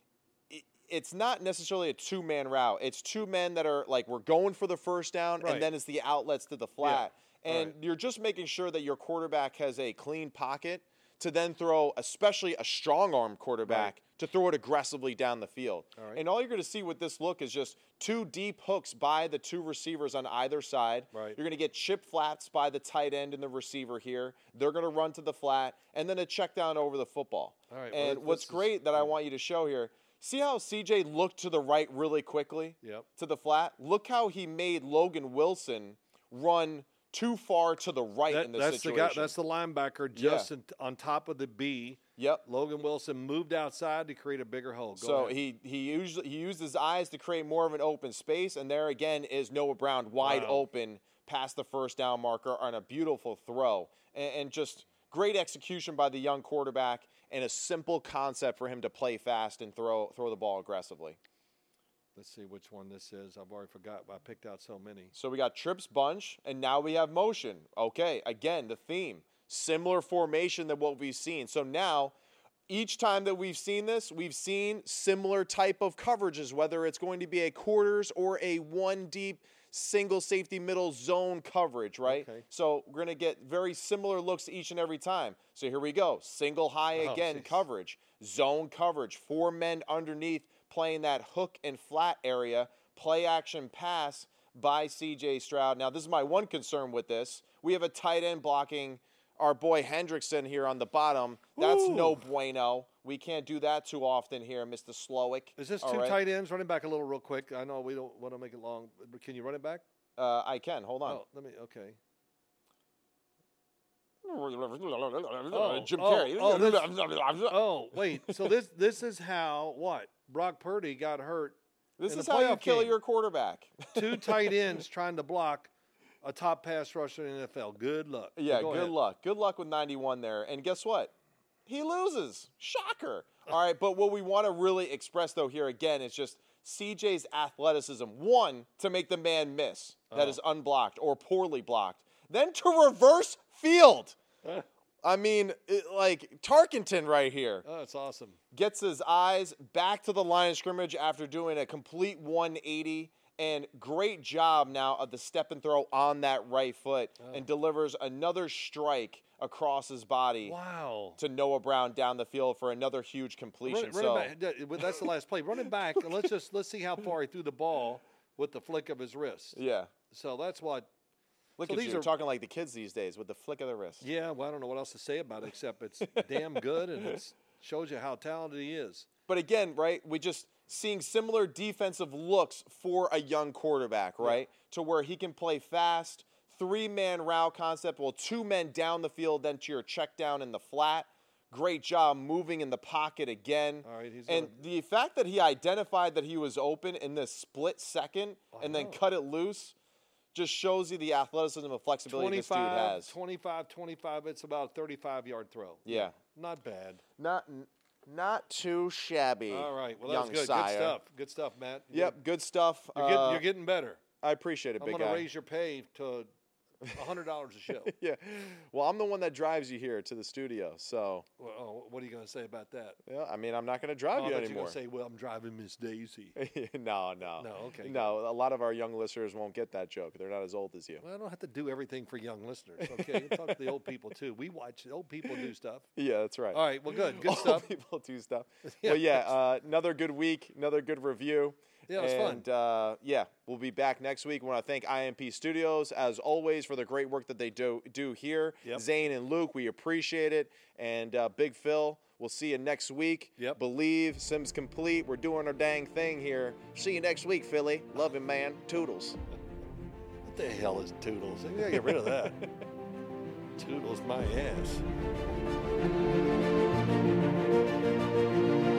it- it's not necessarily a two-man route. It's two men that are like, we're going for the first down, Right. and then it's the outlets to the flat. And right. you're just making sure that your quarterback has a clean pocket to then throw, especially a strong arm quarterback, Right. to throw it aggressively down the field. All right. And all you're going to see with this look is just two deep hooks by the two receivers on either side. Right. You're going to get chip flats by the tight end and the receiver here. They're going to run to the flat, and then a check down over the football. All right, well, And this- what's this is- great that I want you to show here, see how C J looked to the right really quickly Yep. to the flat? Look how he made Logan Wilson run too far to the right That- in this that's situation. the guy. That's the linebacker Yeah. just in, on top of the B. Yep. Logan Wilson moved outside to create a bigger hole. Go So ahead. he he usually he used his eyes to create more of an open space, and there again is Noah Brown wide Wow. open past the first down marker on a beautiful throw, and, and just great execution by the young quarterback, and a simple concept for him to play fast and throw throw the ball aggressively. Let's see which one this is. I've already forgot. I picked out so many. So we got trips bunch, and now we have motion. Okay, again the theme, similar formation than what we've seen. So now, each time that we've seen this, we've seen similar type of coverages, whether it's going to be a quarters or a one deep single safety middle zone coverage, right? Okay. So we're going to get very similar looks each and every time. So here we go. Single high Oh, again jeez. coverage, zone coverage, four men underneath playing that hook and flat area, play action pass by C J Stroud. Now, this is my one concern with this. We have a tight end blocking our boy Hendrickson here on the bottom. That's Ooh. no bueno. We can't do that too often here, Mister Slowick. Is this All two right? tight ends? Running back a little real quick. I know we don't want to make it long, but can you run it back? Uh, I can. Hold on. Oh, let me. Okay. Jim oh, Carrey. oh, this- Oh, wait. So this this is how what Brock Purdy got hurt. this in is the how you playoff kill game. your quarterback. Two tight ends trying to block a top pass rusher in the N F L. Good luck. Yeah, Go good ahead. luck. Good luck with ninety-one there. And guess what? He loses. Shocker. All right, but what we want to really express, though, here again is just C J's athleticism. One, to make the man miss that Oh. is unblocked or poorly blocked. Then to reverse field. I mean, it, like Tarkenton right here. Oh, that's awesome. Gets his eyes back to the line of scrimmage after doing a complete one eighty. And great job now of the step and throw on that right foot, and delivers another strike across his body Wow. to Noah Brown down the field for another huge completion. Run, run so it back. That- That's the last play. Run it back, and let's just let's see how far he threw the ball with the flick of his wrist. yeah, So that's what. look So at these you are- talking like the kids these days with the flick of the wrist. Yeah. Well, I don't know what else to say about it except it's damn good, and it shows you how talented he is. But again, right, we just seeing similar defensive looks for a young quarterback, right, to where he can play fast, three-man route concept, well, two men down the field, then to your check down in the flat. Great job moving in the pocket again. All right, he's and gonna- the fact that he identified that he was open in this split second and then know. cut it loose just shows you the athleticism and flexibility this dude twenty-five, has. twenty-five, twenty-five. It's about a thirty-five yard throw. Yeah. Not bad. Not not too shabby. All right. Well, young that's good. sire. Good stuff. Good stuff, Matt. You're Yep, good stuff. You're, getting, Uh, you're getting better. I appreciate it, I'm big going to guy. raise your pay to one hundred dollars a show. Yeah. Well, I'm the one that drives you here to the studio, so. Well, oh, what are you going to say about that? Yeah, I mean, I'm not going to drive oh, you I thought anymore. you were going to say, well, I'm driving Miss Daisy. no, no. No, okay. No, a lot of our young listeners won't get that joke. They're not as old as you. Well, I don't have to do everything for young listeners, okay? You talk to the old people, too. We watch old people do stuff. Yeah, that's right. All right, well, good. Good Old stuff. people do stuff. Yeah. Well, yeah, uh, another good week, another good review. Yeah, it was fun. And, uh, yeah, we'll be back next week. We want to thank I M P Studios, as always, for the great work that they do, do here. Yep. Zane and Luke, we appreciate it. And uh, Big Phil, we'll see you next week. Yep. Believe, Sims Complete. We're doing our dang thing here. See you next week, Philly. Love you, man. Toodles. What the hell is Toodles? I gotta get rid of that. Toodles my ass.